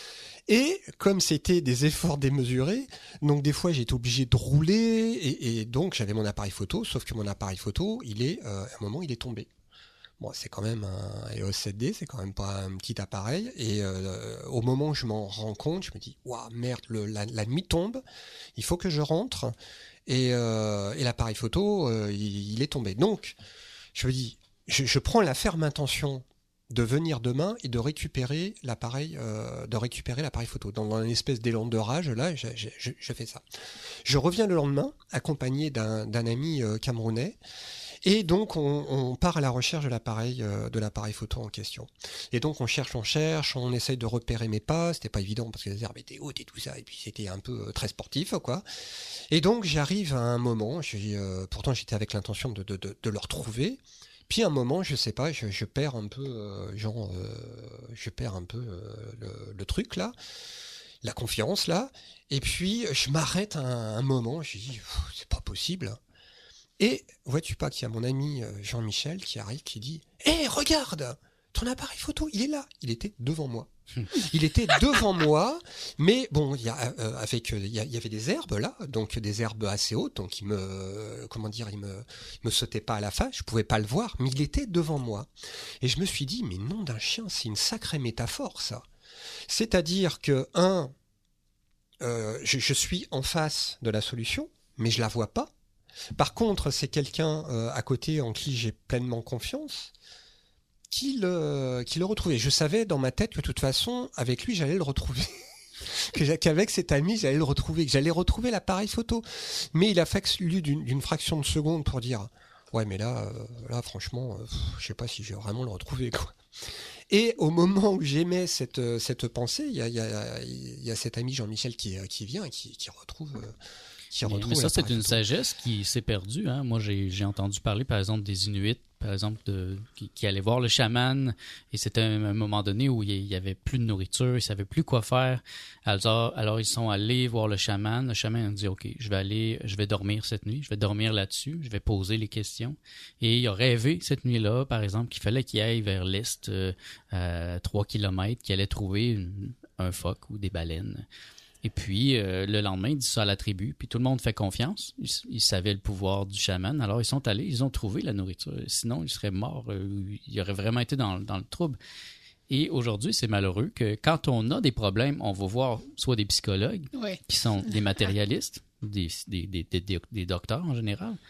Et comme c'était des efforts démesurés, donc des fois j'ai été obligé de rouler et, et donc j'avais mon appareil photo, sauf que mon appareil photo, il est, euh, à un moment, il est tombé. Bon, c'est quand même un E O S sept D, c'est quand même pas un petit appareil. Et euh, au moment où je m'en rends compte, je me dis, waouh, merde, le, la, la nuit tombe, il faut que je rentre. Et, euh, et l'appareil photo, euh, il, il est tombé. Donc, je me dis, je, je prends la ferme intention de venir demain et de récupérer l'appareil, euh, de récupérer l'appareil photo. Dans, dans une espèce d'élan de rage, là, je, je, je, je fais ça. Je reviens le lendemain, accompagné d'un, d'un ami euh, camerounais. Et donc, on, on part à la recherche de l'appareil, euh, de l'appareil photo en question. Et donc, on cherche, on cherche, on essaye de repérer mes pas. C'était pas évident parce que les herbes étaient hautes et tout ça. Et puis, c'était un peu euh, très sportif, quoi. Et donc, j'arrive à un moment, j'ai, euh, pourtant, j'étais avec l'intention de, de, de, de le retrouver. Puis, à un moment, je sais pas, je, je perds un peu, euh, genre, euh, je perds un peu euh, le, le truc, là, la confiance, là. Et puis, je m'arrête un, un moment, je dis, c'est pas possible. Et vois-tu pas qu'il y a mon ami Jean-Michel qui arrive, qui dit « Hé, hey, regarde, ton appareil photo, il est là !» Il était devant moi. Il était devant moi, mais bon, il y a, euh, avec, il y, a, il y avait des herbes là, donc des herbes assez hautes, donc il me, euh, comment dire, il me, il me sautait pas à la face, je pouvais pas le voir, mais il était devant moi. Et je me suis dit, mais nom d'un chien, c'est une sacrée métaphore, ça. C'est-à-dire que, un, euh, je, je suis en face de la solution, mais je la vois pas. Par contre, c'est quelqu'un euh, à côté en qui j'ai pleinement confiance qui le, qui le retrouvait. Je savais dans ma tête que de toute façon, avec lui, j'allais le retrouver. que, qu'avec cet ami, j'allais le retrouver, que j'allais retrouver l'appareil photo. Mais il a fallu d'une, d'une fraction de seconde pour dire « Ouais, mais là, euh, là franchement, euh, je sais pas si je vais vraiment le retrouver. » quoi. Et au moment où j'aimais cette, cette pensée, il y a, il y a, il y a cet ami Jean-Michel qui, qui vient et qui, qui retrouve... Euh, Mais, mais ça, c'est une sagesse qui s'est perdue. Hein? Moi, j'ai, j'ai entendu parler, par exemple, des Inuits, par exemple, de, qui, qui allaient voir le chaman, et c'était un, un moment donné où il n'y avait plus de nourriture, ils ne savaient plus quoi faire. Alors, alors, ils sont allés voir le chaman. Le chaman a dit, OK, je vais aller, je vais dormir cette nuit, je vais dormir là-dessus, je vais poser les questions. Et il a rêvé cette nuit-là, par exemple, qu'il fallait qu'il aille vers l'est, euh, à trois kilomètres, qu'il allait trouver une, un phoque ou des baleines. Et puis, euh, le lendemain, il dit ça à la tribu, puis tout le monde fait confiance. Ils, ils savaient le pouvoir du chaman, alors ils sont allés, ils ont trouvé la nourriture. Sinon, ils seraient morts, euh, ils auraient vraiment été dans, dans le trouble. Et aujourd'hui, c'est malheureux que quand on a des problèmes, on va voir soit des psychologues, ouais. qui sont des matérialistes, des, des, des, des, des docteurs en général,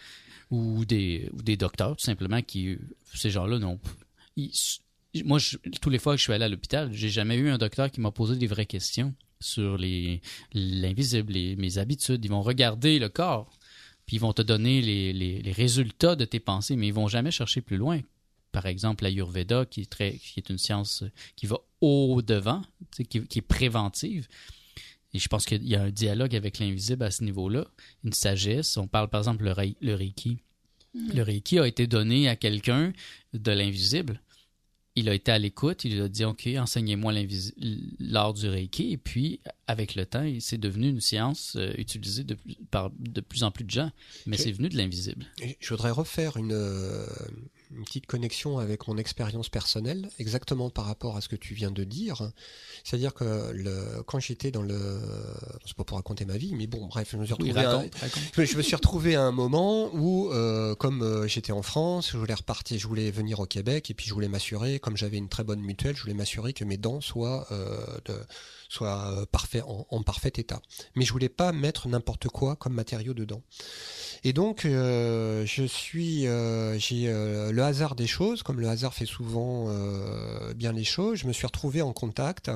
ou des, ou des docteurs, tout simplement, qui, ces gens-là, n'ont... Ils, moi, je, tous les fois que je suis allé à l'hôpital, j'ai jamais eu un docteur qui m'a posé des vraies questions sur les, l'invisible, les, mes habitudes. Ils vont regarder le corps, puis ils vont te donner les, les, les résultats de tes pensées, mais ils vont jamais chercher plus loin. Par exemple, l'Ayurveda, qui est, très, qui est une science qui va au-devant, qui, qui est préventive. Et je pense qu'il y a un dialogue avec l'invisible à ce niveau-là, une sagesse. On parle par exemple le, rei, le Reiki. Mm-hmm. Le Reiki a été donné à quelqu'un de l'invisible. Il a été à l'écoute, il a dit « Ok, enseignez-moi l'art du Reiki ». Et puis, avec le temps, c'est devenu une science euh, utilisée de, par de plus en plus de gens. Mais je, c'est venu de l'invisible. Je voudrais refaire une, euh, une petite connexion avec mon expérience personnelle, exactement par rapport à ce que tu viens de dire. C'est-à-dire que le, quand j'étais dans le... C'est pas pour raconter ma vie, mais bon, bref, je me suis retrouvé, oui, raconte, à, raconte. Je me suis retrouvé à un moment où, euh, comme euh, j'étais en France, je voulais repartir, je voulais venir au Québec, et puis je voulais m'assurer, comme j'avais une très bonne mutuelle, je voulais m'assurer que mes dents soient, euh, de, soient euh, parfait, en, en parfait état. Mais je voulais pas mettre n'importe quoi comme matériau dedans. Et donc, euh, je suis, euh, j'ai euh, le hasard des choses, comme le hasard fait souvent euh, bien les choses, je me suis retrouvé en contact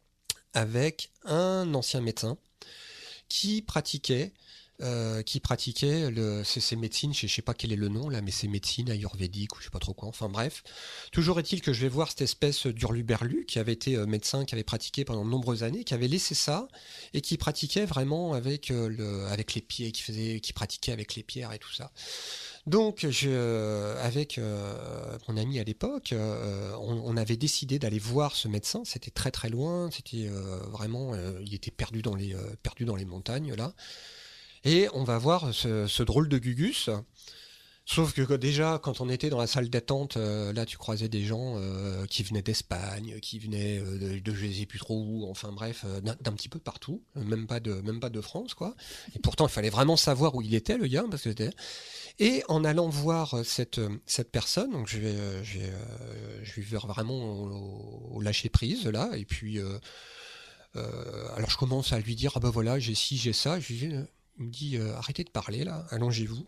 avec un ancien médecin qui pratiquait Euh, qui pratiquait le, ces, ces médecines, je ne sais pas quel est le nom là, mais c'est médecine ayurvédique ou je ne sais pas trop quoi, enfin bref. Toujours est-il que je vais voir cette espèce d'hurluberlu qui avait été euh, médecin, qui avait pratiqué pendant de nombreuses années, qui avait laissé ça et qui pratiquait vraiment avec, euh, le, avec les pieds, qui, faisait, qui pratiquait avec les pierres et tout ça. Donc, je, euh, avec euh, mon ami à l'époque, euh, on, on avait décidé d'aller voir ce médecin. C'était très très loin, c'était euh, vraiment, euh, il était perdu dans les, euh, perdu dans les montagnes là. Et on va voir ce, ce drôle de Gugus. Sauf que déjà, quand on était dans la salle d'attente, euh, là, tu croisais des gens euh, qui venaient d'Espagne, qui venaient euh, de, de je sais plus trop où, enfin bref, euh, d'un, d'un petit peu partout, même pas de, même pas de France, quoi. Et pourtant, il fallait vraiment savoir où il était, le gars, parce que c'était... Et en allant voir cette cette personne, donc je vais, je vais, euh, je vais vers vraiment au, au lâcher prise là, et puis, euh, euh, alors je commence à lui dire ah ben voilà, j'ai ci, j'ai ça, je lui dis, il me dit euh, arrêtez de parler là, allongez-vous.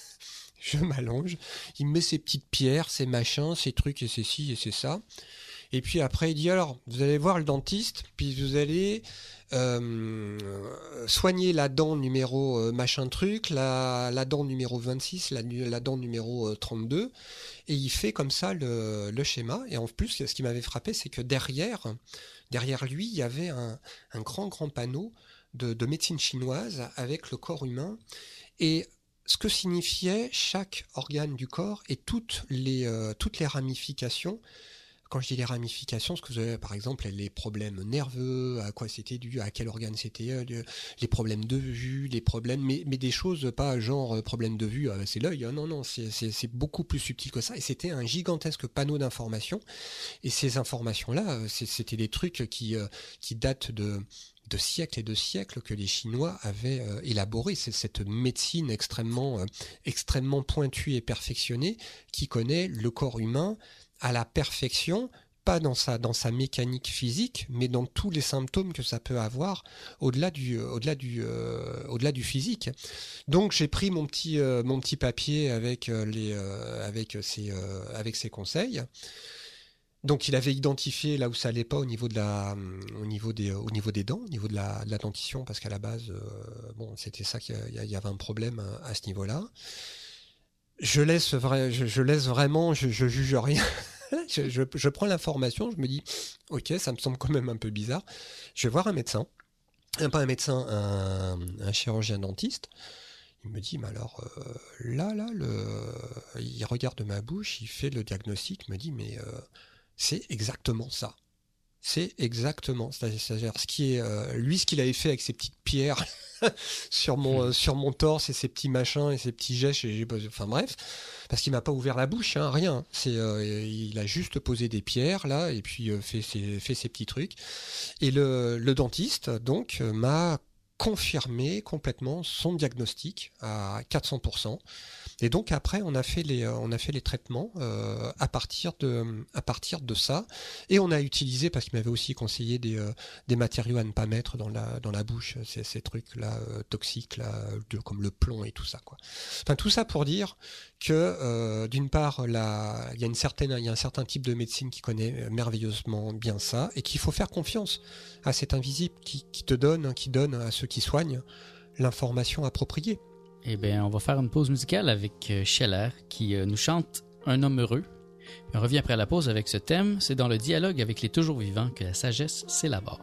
Je m'allonge, il me met ses petites pierres, ses machins, ses trucs et ses ci et c'est ça. Et puis après il dit alors vous allez voir le dentiste, puis vous allez euh, soigner la dent numéro euh, machin truc, la, la dent numéro vingt-six, la, la dent numéro euh, trente-deux, et il fait comme ça le, le schéma. Et en plus ce qui m'avait frappé c'est que derrière, derrière lui il y avait un, un grand grand panneau de, de médecine chinoise avec le corps humain et ce que signifiait chaque organe du corps et toutes les, euh, toutes les ramifications. Quand je dis les ramifications, ce que vous avez par exemple les problèmes nerveux, à quoi c'était dû, à quel organe c'était, euh, les problèmes de vue, les problèmes, mais, mais des choses pas genre euh, problème de vue, euh, c'est l'œil, hein, non, non, c'est, c'est, c'est beaucoup plus subtil que ça. Et c'était un gigantesque panneau d'informations. Et ces informations-là, euh, c'est, c'était des trucs qui, euh, qui datent de... de siècles et de siècles que les Chinois avaient euh, élaboré. C'est cette médecine extrêmement, euh, extrêmement pointue et perfectionnée qui connaît le corps humain à la perfection, pas dans sa, dans sa mécanique physique, mais dans tous les symptômes que ça peut avoir au-delà du, au-delà du, euh, au-delà du physique. Donc j'ai pris mon petit, euh, mon petit papier avec, euh, les, euh, avec, ses, euh, avec ses conseils. Donc il avait identifié là où ça allait pas au niveau de la, au niveau des, au niveau des dents, au niveau de la, de la dentition, parce qu'à la base, euh, bon, c'était ça qu'il y, y avait un problème à, à ce niveau-là. Je laisse vrai, je, je laisse vraiment, je, je juge rien. je, je, je prends l'information, je me dis, ok, ça me semble quand même un peu bizarre. Je vais voir un médecin, un, pas un médecin, un, un chirurgien dentiste. Il me dit, mais alors euh, là, là, le, il regarde ma bouche, il fait le diagnostic, il me dit, mais euh, c'est exactement ça. C'est exactement, c'est-à-dire ce qui est, euh, lui, ce qu'il avait fait avec ses petites pierres sur mon euh, sur mon torse et ses petits machins et ses petits gestes, et j'ai, enfin bref, parce qu'il m'a pas ouvert la bouche, hein, rien. C'est, euh, il a juste posé des pierres là et puis euh, fait ses fait ses petits trucs. Et le le dentiste donc m'a confirmé complètement son diagnostic à quatre cents pour cent. Et donc après, on a fait les, on a fait les traitements euh, à partir de, à partir de ça, et on a utilisé, parce qu'il m'avait aussi conseillé des, euh, des matériaux à ne pas mettre dans la, dans la bouche, ces, ces trucs là euh, toxiques là, de, comme le plomb et tout ça, quoi. Enfin tout ça pour dire que euh, d'une part, là, il y a une certaine, il y a un certain type de médecine qui connaît merveilleusement bien ça, et qu'il faut faire confiance à cet invisible qui, qui te donne, qui donne à ceux qui soignent l'information appropriée. Eh bien, on va faire une pause musicale avec Scheller qui euh, nous chante Un homme heureux. On revient après la pause avec ce thème. C'est dans le dialogue avec les toujours vivants que la sagesse s'élabore.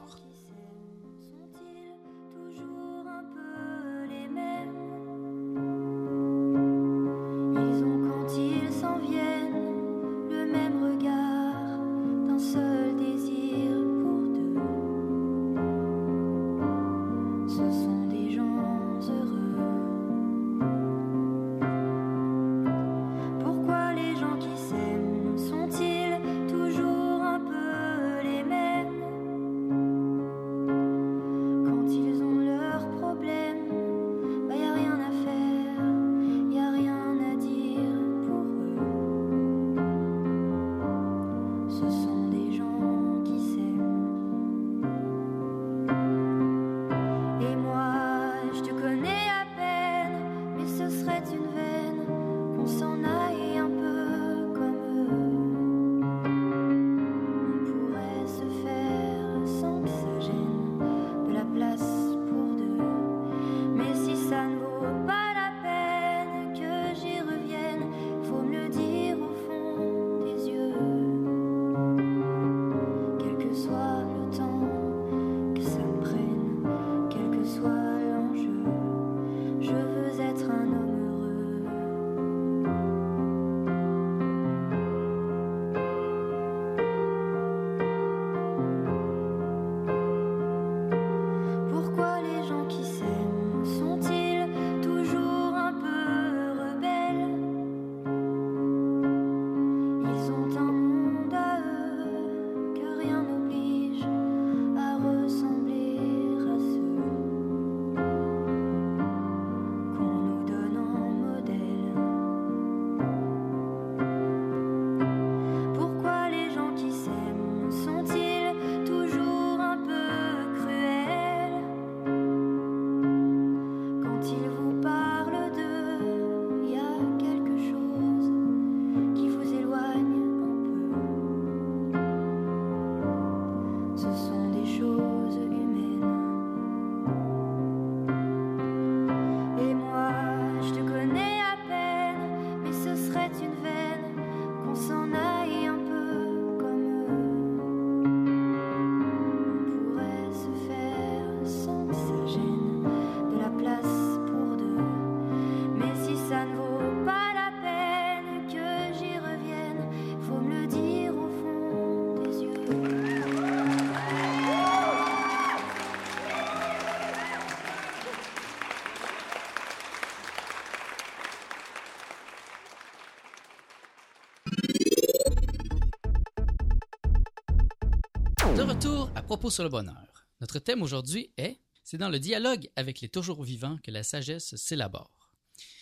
De retour à Propos sur le bonheur. Notre thème aujourd'hui est « C'est dans le dialogue avec les toujours vivants que la sagesse s'élabore ».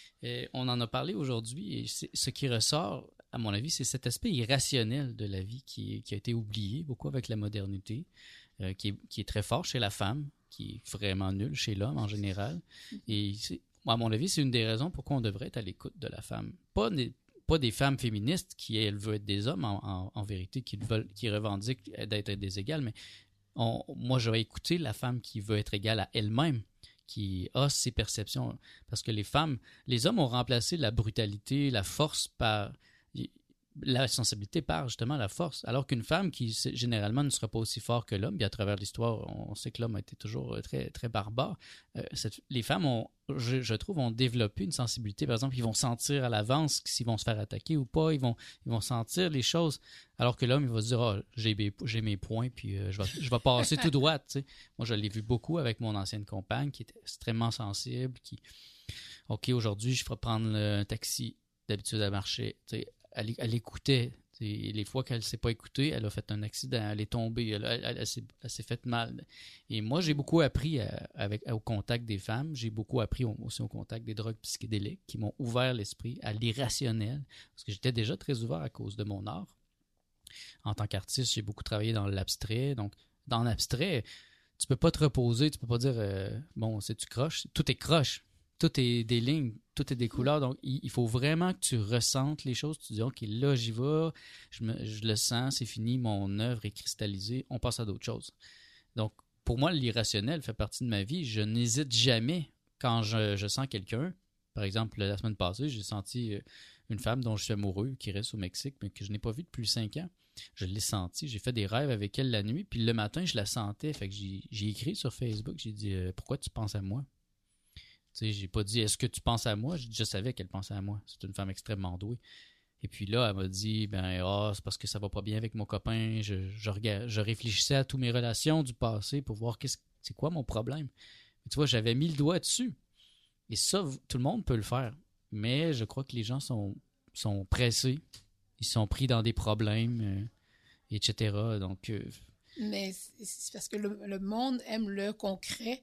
Et on en a parlé aujourd'hui et c'est, ce qui ressort, à mon avis, c'est cet aspect irrationnel de la vie qui, qui a été oublié beaucoup avec la modernité, euh, qui, est, qui est très fort chez la femme, qui est vraiment nul chez l'homme en général. Et c'est, à mon avis, c'est une des raisons pourquoi on devrait être à l'écoute de la femme. Pas des, pas des femmes féministes qui, elles, veulent être des hommes en, en, en vérité, qui, veulent, qui revendiquent d'être des égales, mais on, moi, j'aurais écouté la femme qui veut être égale à elle-même, qui a ses perceptions. Parce que les femmes, les hommes ont remplacé la brutalité, la force par... la sensibilité par justement la force, alors qu'une femme qui généralement ne sera pas aussi fort que l'homme, bien à travers l'histoire, on sait que l'homme a été toujours très, très barbare. Euh, cette, les femmes, ont, je, je trouve, ont développé une sensibilité. Par exemple, ils vont sentir à l'avance s'ils vont se faire attaquer ou pas, ils vont, ils vont sentir les choses, alors que l'homme, il va se dire, oh, j'ai, mes, j'ai mes points, puis euh, je, vais, je vais passer tout droit. Tu sais. Moi, je l'ai vu beaucoup avec mon ancienne compagne, qui était extrêmement sensible, qui, OK, aujourd'hui, je ferai prendre un taxi, d'habitude à marcher, tu sais. Elle, elle écoutait C'est, les fois qu'elle ne s'est pas écoutée, elle a fait un accident, elle est tombée, elle, elle, elle, elle s'est, elle s'est fait mal. Et moi, j'ai beaucoup appris à, avec, au contact des femmes, j'ai beaucoup appris aussi au contact des drogues psychédéliques qui m'ont ouvert l'esprit à l'irrationnel, parce que j'étais déjà très ouvert à cause de mon art. En tant qu'artiste, j'ai beaucoup travaillé dans l'abstrait. Donc, dans l'abstrait, tu peux pas te reposer, tu peux pas dire euh, bon, c'est tu croche, tout est croche. Tout est des lignes, tout est des couleurs. Donc, il, il faut vraiment que tu ressentes les choses. Tu dis, OK, là, j'y vais, je, me, je le sens, c'est fini, mon œuvre est cristallisée, on passe à d'autres choses. Donc, pour moi, l'irrationnel fait partie de ma vie. Je n'hésite jamais quand je, je sens quelqu'un. Par exemple, la semaine passée, j'ai senti une femme dont je suis amoureux, qui reste au Mexique, mais que je n'ai pas vue depuis cinq ans. Je l'ai sentie, j'ai fait des rêves avec elle la nuit, puis le matin, je la sentais. Fait que j'ai, j'ai écrit sur Facebook, j'ai dit, euh, pourquoi tu penses à moi? Tu sais, j'ai pas dit, est-ce que tu penses à moi? Je savais qu'elle pensait à moi. C'est une femme extrêmement douée. Et puis là, elle m'a dit, ben, oh, c'est parce que ça va pas bien avec mon copain. Je, je, regard, je réfléchissais à toutes mes relations du passé pour voir qu'est-ce, c'est quoi mon problème. Mais tu vois, j'avais mis le doigt dessus. Et ça, tout le monde peut le faire. Mais je crois que les gens sont, sont pressés. Ils sont pris dans des problèmes, euh, et cetera. Donc, euh... Mais c'est parce que le, le monde aime le concret.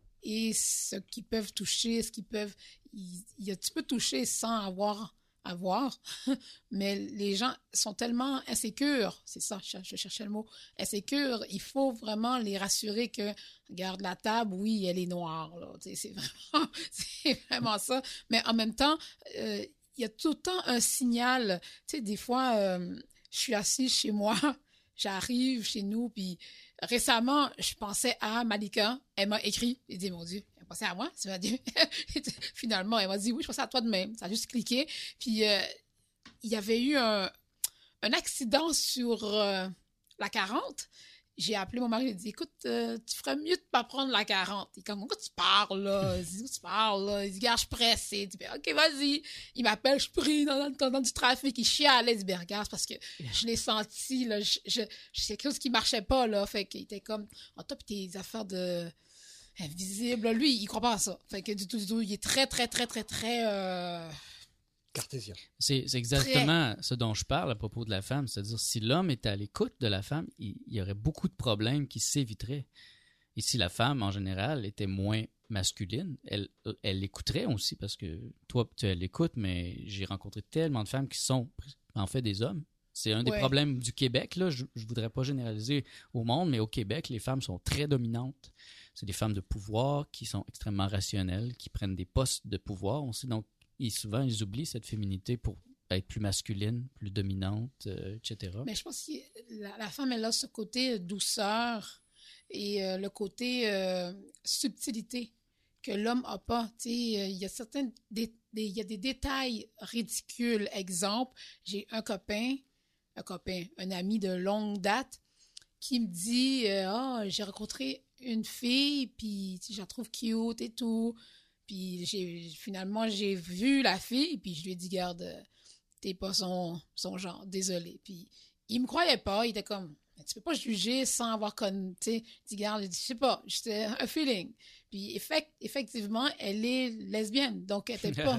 Et ce qu'ils peuvent toucher, ce qu'ils peuvent... Il, il, tu peux toucher sans avoir à voir, mais les gens sont tellement insécures, c'est ça, je, je cherchais le mot, insécures, il faut vraiment les rassurer que, regarde la table, oui, elle est noire, là. C'est vraiment, c'est vraiment ça. Mais en même temps, euh, il y a tout le temps un signal. Tu sais, des fois, euh, je suis assise chez moi, j'arrive chez nous, puis récemment, je pensais à Malika. Elle m'a écrit. J'ai dit, mon Dieu, elle pensait à moi. Ça Dieu. Finalement, elle m'a dit, oui, je pensais à toi de même. Ça a juste cliqué. Puis, euh, il y avait eu un, un accident sur euh, la quarante. J'ai appelé mon mari, j'ai dit, écoute, euh, tu ferais mieux de ne pas prendre la quarante. Il dit, comment tu parles, là? Il dit, où tu parles, là? Il dit, regarde, je suis pressé. Il dit, ben, OK, vas-y. Il m'appelle, je suis pris dans, dans, dans du trafic. Il chiale. Il dit, ben, regarde, parce que je l'ai senti, là. Je, je, c'est quelque chose qui marchait pas, là. Fait qu'il était comme, en top, tes affaires de invisibles. Lui, il croit pas à ça. Fait que du tout, du tout, il est très, très, très, très, très, euh... cartésien. C'est, c'est exactement Très... ce dont je parle à propos de la femme. C'est-à-dire, si l'homme était à l'écoute de la femme, il, il y aurait beaucoup de problèmes qui s'éviteraient. Et si la femme, en général, était moins masculine, elle, elle l'écouterait aussi, parce que toi, tu l'écoutes, mais j'ai rencontré tellement de femmes qui sont, en fait, des hommes. C'est un des ouais. problèmes du Québec, là. Je ne voudrais pas généraliser au monde, mais au Québec, les femmes sont très dominantes. C'est des femmes de pouvoir qui sont extrêmement rationnelles, qui prennent des postes de pouvoir. On sait donc Et souvent, ils oublient cette féminité pour être plus masculine, plus dominante, euh, et cetera. Mais je pense que la, la femme, elle a ce côté douceur et euh, le côté euh, subtilité que l'homme n'a pas. Tu sais, il y a certains dé, des, il y a des détails ridicules. Exemple, j'ai un copain, un copain, un ami de longue date qui me dit euh, « Ah, oh, j'ai rencontré une fille, puis je la trouve cute et tout. » Puis j'ai, finalement, j'ai vu la fille, puis je lui ai dit, garde, t'es pas son, son genre, désolé. Puis il me croyait pas, il était comme, tu peux pas juger sans avoir connu, tu sais. Il dit, garde, je sais pas, c'était un feeling. Puis effect, effectivement, elle est lesbienne, donc elle était pas,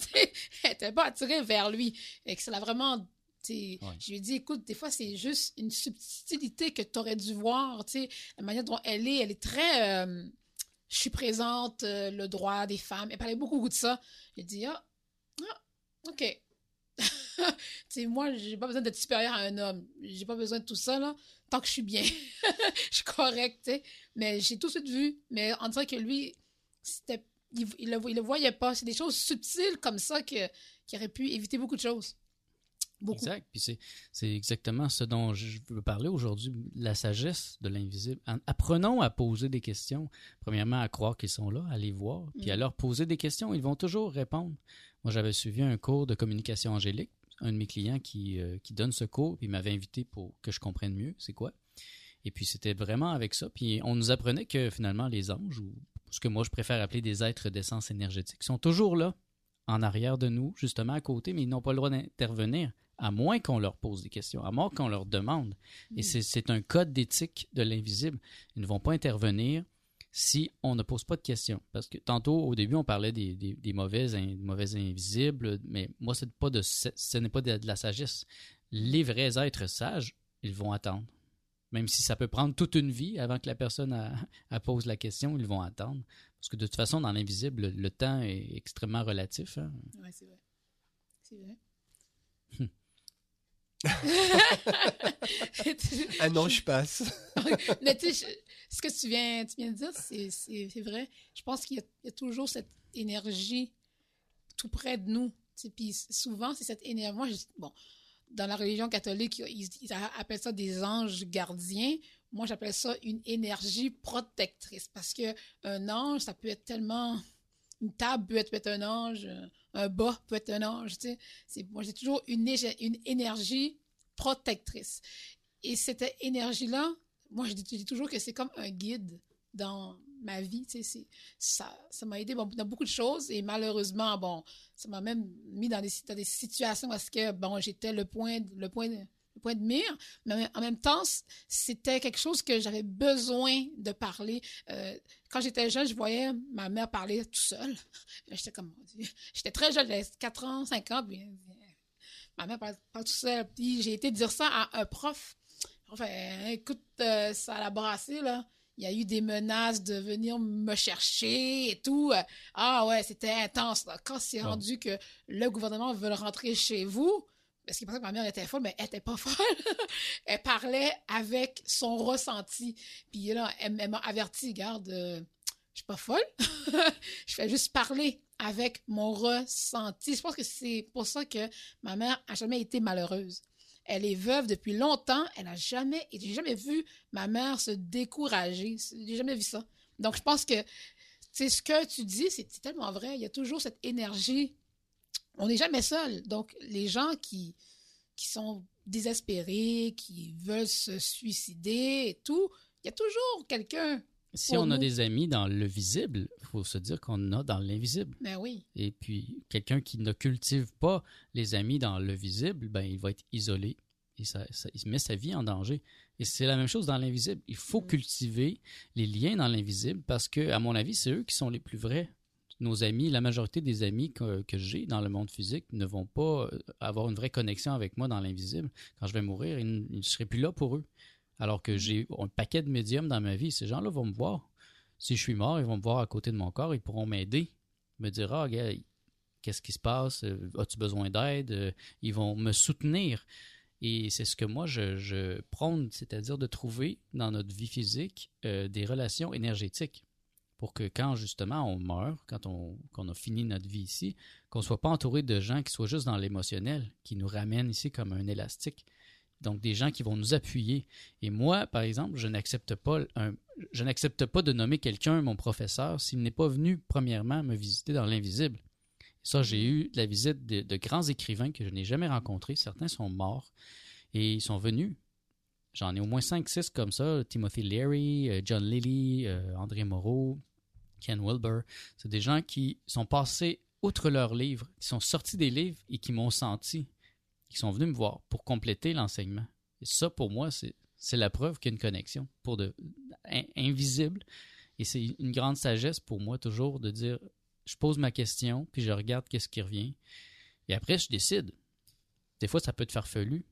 elle était pas attirée vers lui. Et que ça l'a vraiment, tu sais, ouais. Je lui ai dit, écoute, des fois, c'est juste une subtilité que t'aurais dû voir, tu sais, la manière dont elle est, elle est très... Euh, je suis présente, euh, le droit des femmes. Elle parlait beaucoup de ça. J'ai dit, ah, ah OK. Tu sais, moi, j'ai pas besoin d'être supérieure à un homme. J'ai pas besoin de tout ça, là. Tant que je suis bien. Je suis correcte, tu sais. Mais j'ai tout de suite vu. Mais on dirait que lui, c'était, il, il, le, il le voyait pas. C'est des choses subtiles comme ça que, qui auraient pu éviter beaucoup de choses. Beaucoup. Exact. Puis c'est, c'est exactement ce dont je veux parler aujourd'hui, la sagesse de l'invisible. En, apprenons à poser des questions. Premièrement, à croire qu'ils sont là, à les voir, mm. puis à leur poser des questions. Ils vont toujours répondre. Moi, j'avais suivi un cours de communication angélique. Un de mes clients qui, euh, qui donne ce cours, puis il m'avait invité pour que je comprenne mieux c'est quoi. Et puis, c'était vraiment avec ça. Puis, on nous apprenait que finalement, les anges, ou ce que moi, je préfère appeler des êtres d'essence énergétique, sont toujours là, en arrière de nous, justement à côté, mais ils n'ont pas le droit d'intervenir, à moins qu'on leur pose des questions, à moins qu'on leur demande. Et c'est, c'est un code d'éthique de l'invisible. Ils ne vont pas intervenir si on ne pose pas de questions. Parce que tantôt, au début, on parlait des, des, des mauvaises, des mauvaises invisibles, mais moi, c'est pas de, ce n'est pas de, de la sagesse. les vrais êtres sages, ils vont attendre. Même si ça peut prendre toute une vie avant que la personne a, a pose la question, ils vont attendre. Parce que de toute façon, dans l'invisible, le, le temps est extrêmement relatif. Hein? Oui, c'est vrai. C'est vrai. Un ange passe. Mais tu sais, je- ce que tu viens, tu viens de dire, c'est, c'est, c'est vrai. Je pense qu'il y a, il y a toujours cette énergie tout près de nous. Tu sais, puis souvent, c'est cette énergie. Moi, je, bon, dans la religion catholique, ils, ils appellent ça des anges gardiens. Moi, j'appelle ça une énergie protectrice. Parce que un ange, ça peut être tellement... Une table peut être, peut être un ange, un bas peut être un ange, tu sais. C'est, moi, j'ai toujours une, ége- une énergie protectrice. Et cette énergie-là, moi, je dis, je dis toujours que c'est comme un guide dans ma vie, tu sais. C'est, ça, ça m'a aidé bon, dans beaucoup de choses. Et malheureusement, bon, ça m'a même mis dans des, dans des situations parce que, bon, j'étais le point, le point, le point de mire. Mais en même temps, c'était quelque chose que j'avais besoin de parler. Euh, quand j'étais jeune, je voyais ma mère parler tout seule. J'étais comme, mon Dieu. J'étais très jeune, j'avais quatre ans, cinq ans, puis ma mère parle, parle tout seule. Puis j'ai été dire ça à un prof. Enfin, écoute, euh, ça l'a brassé, là. Il y a eu des menaces de venir me chercher et tout. Ah ouais, c'était intense, là. Quand c'est rendu que le gouvernement veut rentrer chez vous, parce qu'il pensait que ma mère était folle, mais elle était pas folle. Elle parlait avec son ressenti. Puis là, elle, elle m'a averti, regarde, euh, je suis pas folle. Je fais juste parler avec mon ressenti. Je pense que c'est pour ça que ma mère a jamais été malheureuse. Elle est veuve depuis longtemps. Elle a jamais, et j'ai jamais vu ma mère se décourager. J'ai jamais vu ça. Donc, je pense que, tu sais, ce que tu dis, c'est c'est tellement vrai. Il y a toujours cette énergie. On n'est jamais seul. Donc, les gens qui, qui sont désespérés, qui veulent se suicider et tout, il y a toujours quelqu'un. Si pour on a nous. des amis dans le visible, il faut se dire qu'on en a dans l'invisible. Ben oui. Et puis, quelqu'un qui ne cultive pas les amis dans le visible, ben, il va être isolé et ça, ça, il met sa vie en danger. Et c'est la même chose dans l'invisible. Il faut Mm. cultiver les liens dans l'invisible parce que, à mon avis, c'est eux qui sont les plus vrais. Nos amis, la majorité des amis que, que j'ai dans le monde physique ne vont pas avoir une vraie connexion avec moi dans l'invisible. Quand je vais mourir, ils ne seraient plus là pour eux. Alors que j'ai un paquet de médiums dans ma vie. Ces gens-là vont me voir. Si je suis mort, ils vont me voir à côté de mon corps. Ils pourront m'aider. Me dire, ah, gars, qu'est-ce qui se passe? As-tu besoin d'aide? Ils vont me soutenir. Et c'est ce que moi, je, je prône, c'est-à-dire de trouver dans notre vie physique euh, des relations énergétiques. Pour que quand, justement, on meurt, quand on, quand on a fini notre vie ici, qu'on ne soit pas entouré de gens qui soient juste dans l'émotionnel, qui nous ramènent ici comme un élastique. Donc, des gens qui vont nous appuyer. Et moi, par exemple, je n'accepte pas, un, je n'accepte pas de nommer quelqu'un mon professeur s'il n'est pas venu, premièrement, me visiter dans l'invisible. Ça, j'ai eu la visite de, de grands écrivains que je n'ai jamais rencontrés. Certains sont morts et ils sont venus. J'en ai au moins cinq six comme ça. Timothy Leary, John Lilly, euh, André Moreau, Ken Wilber. C'est des gens qui sont passés outre leurs livres, qui sont sortis des livres et qui m'ont senti, qui sont venus me voir pour compléter l'enseignement. Et ça, pour moi, c'est, c'est la preuve qu'il y a une connexion pour de, in, invisible. Et c'est une grande sagesse pour moi toujours de dire, je pose ma question, puis je regarde qu'est-ce qui revient. Et après, je décide. Des fois, ça peut te faire farfelu.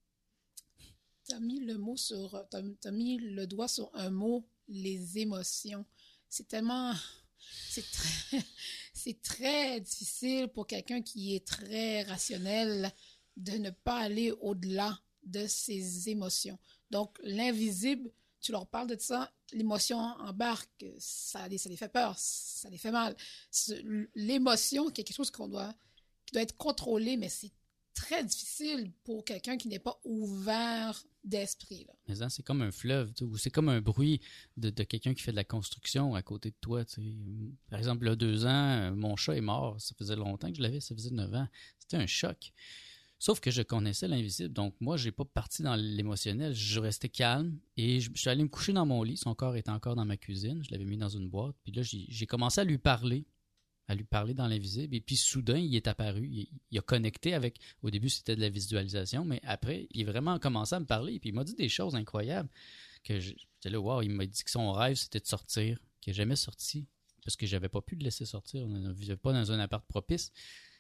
Tu as mis le mot sur, t'as, t'as mis le doigt sur un mot, les émotions. C'est tellement, c'est très, c'est très difficile pour quelqu'un qui est très rationnel de ne pas aller au-delà de ses émotions. Donc, l'invisible, tu leur parles de ça, l'émotion embarque, ça les, ça les fait peur, ça les fait mal. C'est, l'émotion, qui est quelque chose qu'on doit, qui doit être contrôlé, mais c'est très difficile pour quelqu'un qui n'est pas ouvert d'esprit. Là. Mais hein, c'est comme un fleuve, tu sais, ou c'est comme un bruit de, de quelqu'un qui fait de la construction à côté de toi. Tu sais. Par exemple, il y a deux ans, mon chat est mort. Ça faisait longtemps que je l'avais, ça faisait neuf ans. C'était un choc. Sauf que je connaissais l'invisible, donc moi, j'ai pas parti dans l'émotionnel. Je restais calme et je, je suis allé me coucher dans mon lit. Son corps était encore dans ma cuisine. Je l'avais mis dans une boîte. Puis là, j'ai, j'ai commencé à lui parler. à lui parler dans l'invisible, et puis soudain, il est apparu, il, il a connecté avec, au début c'était de la visualisation, mais après, il a vraiment commencé à me parler, et puis il m'a dit des choses incroyables, que j'étais là, wow, il m'a dit que son rêve c'était de sortir, qu'il n'a jamais sorti, parce que j'avais pas pu le laisser sortir, on ne vivait pas dans un appart propice,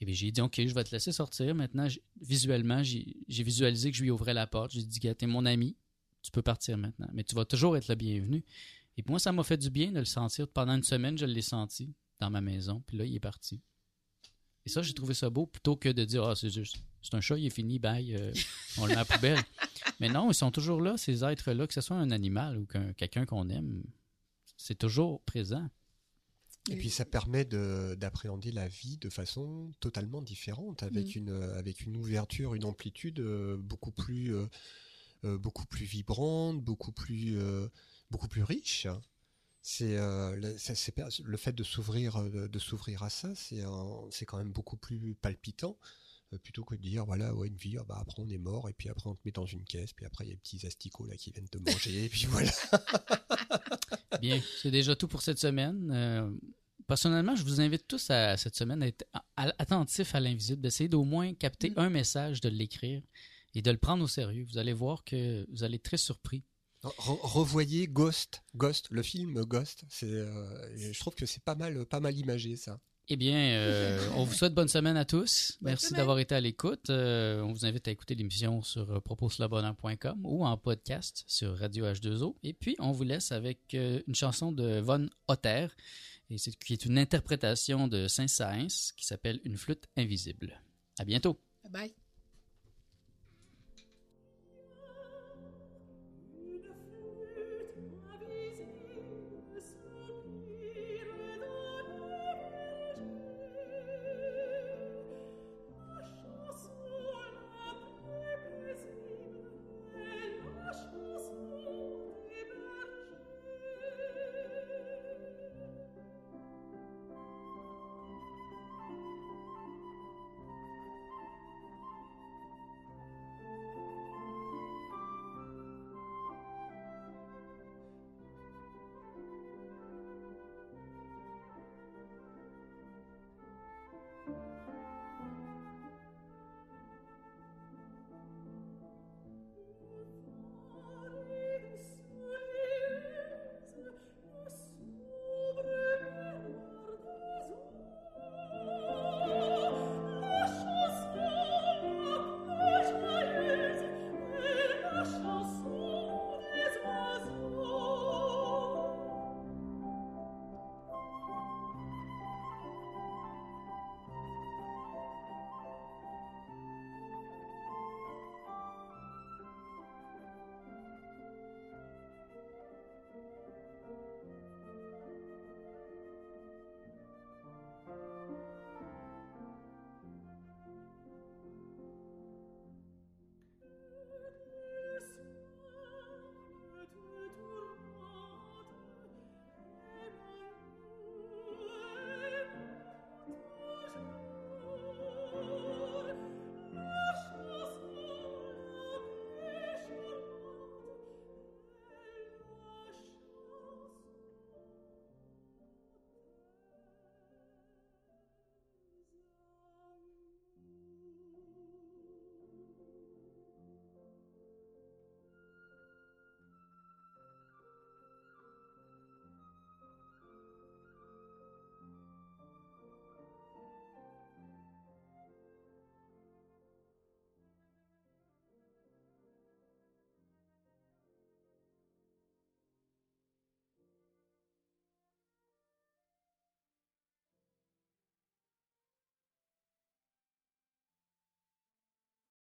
Et bien, j'ai dit, OK, je vais te laisser sortir. Maintenant, j- visuellement, j'ai, j'ai visualisé que je lui ouvrais la porte. J'ai dit, gars, t'es mon ami, tu peux partir maintenant. Mais tu vas toujours être le bienvenu. Et puis moi, ça m'a fait du bien de le sentir. Pendant une semaine, je l'ai senti dans ma maison. Puis là, il est parti. Et ça, j'ai trouvé ça beau, plutôt que de dire, ah, c'est juste, c'est un chat, il est fini, bye, euh, on le met à la poubelle. Mais non, ils sont toujours là, ces êtres-là, que ce soit un animal ou qu'un, quelqu'un qu'on aime, c'est toujours présent. Et puis ça permet de, d'appréhender la vie de façon totalement différente, avec, Mm. une, avec une ouverture, une amplitude euh, beaucoup plus, euh, euh, beaucoup plus vibrante, beaucoup plus, euh, beaucoup plus riche. C'est, euh, le, ça, c'est, le fait de s'ouvrir, de, de s'ouvrir à ça, c'est, un, c'est quand même beaucoup plus palpitant, euh, plutôt que de dire, voilà, ouais, une vie, ah bah, après on est mort, et puis après on te met dans une caisse, puis après il y a des petits asticots là qui viennent te manger, et puis voilà. Bien, c'est déjà tout pour cette semaine. Euh, personnellement, je vous invite tous à cette semaine à être a- à- attentifs à l'invisible, d'essayer d'au moins capter Mm. un message, de l'écrire et de le prendre au sérieux. Vous allez voir que vous allez être très surpris. Re- revoyez Ghost, Ghost, le film Ghost, c'est, euh, et je trouve que c'est pas mal, pas mal imagé ça. Eh bien, euh, on vous souhaite bonne semaine à tous. Bonne Merci semaine. d'avoir été à l'écoute. Euh, on vous invite à écouter l'émission sur euh, proposslabonheur point com ou en podcast sur Radio H deux O. Et puis, on vous laisse avec euh, une chanson de Von Otter, et c'est, qui est une interprétation de Saint-Saëns qui s'appelle Une flûte invisible. À bientôt. Bye bye.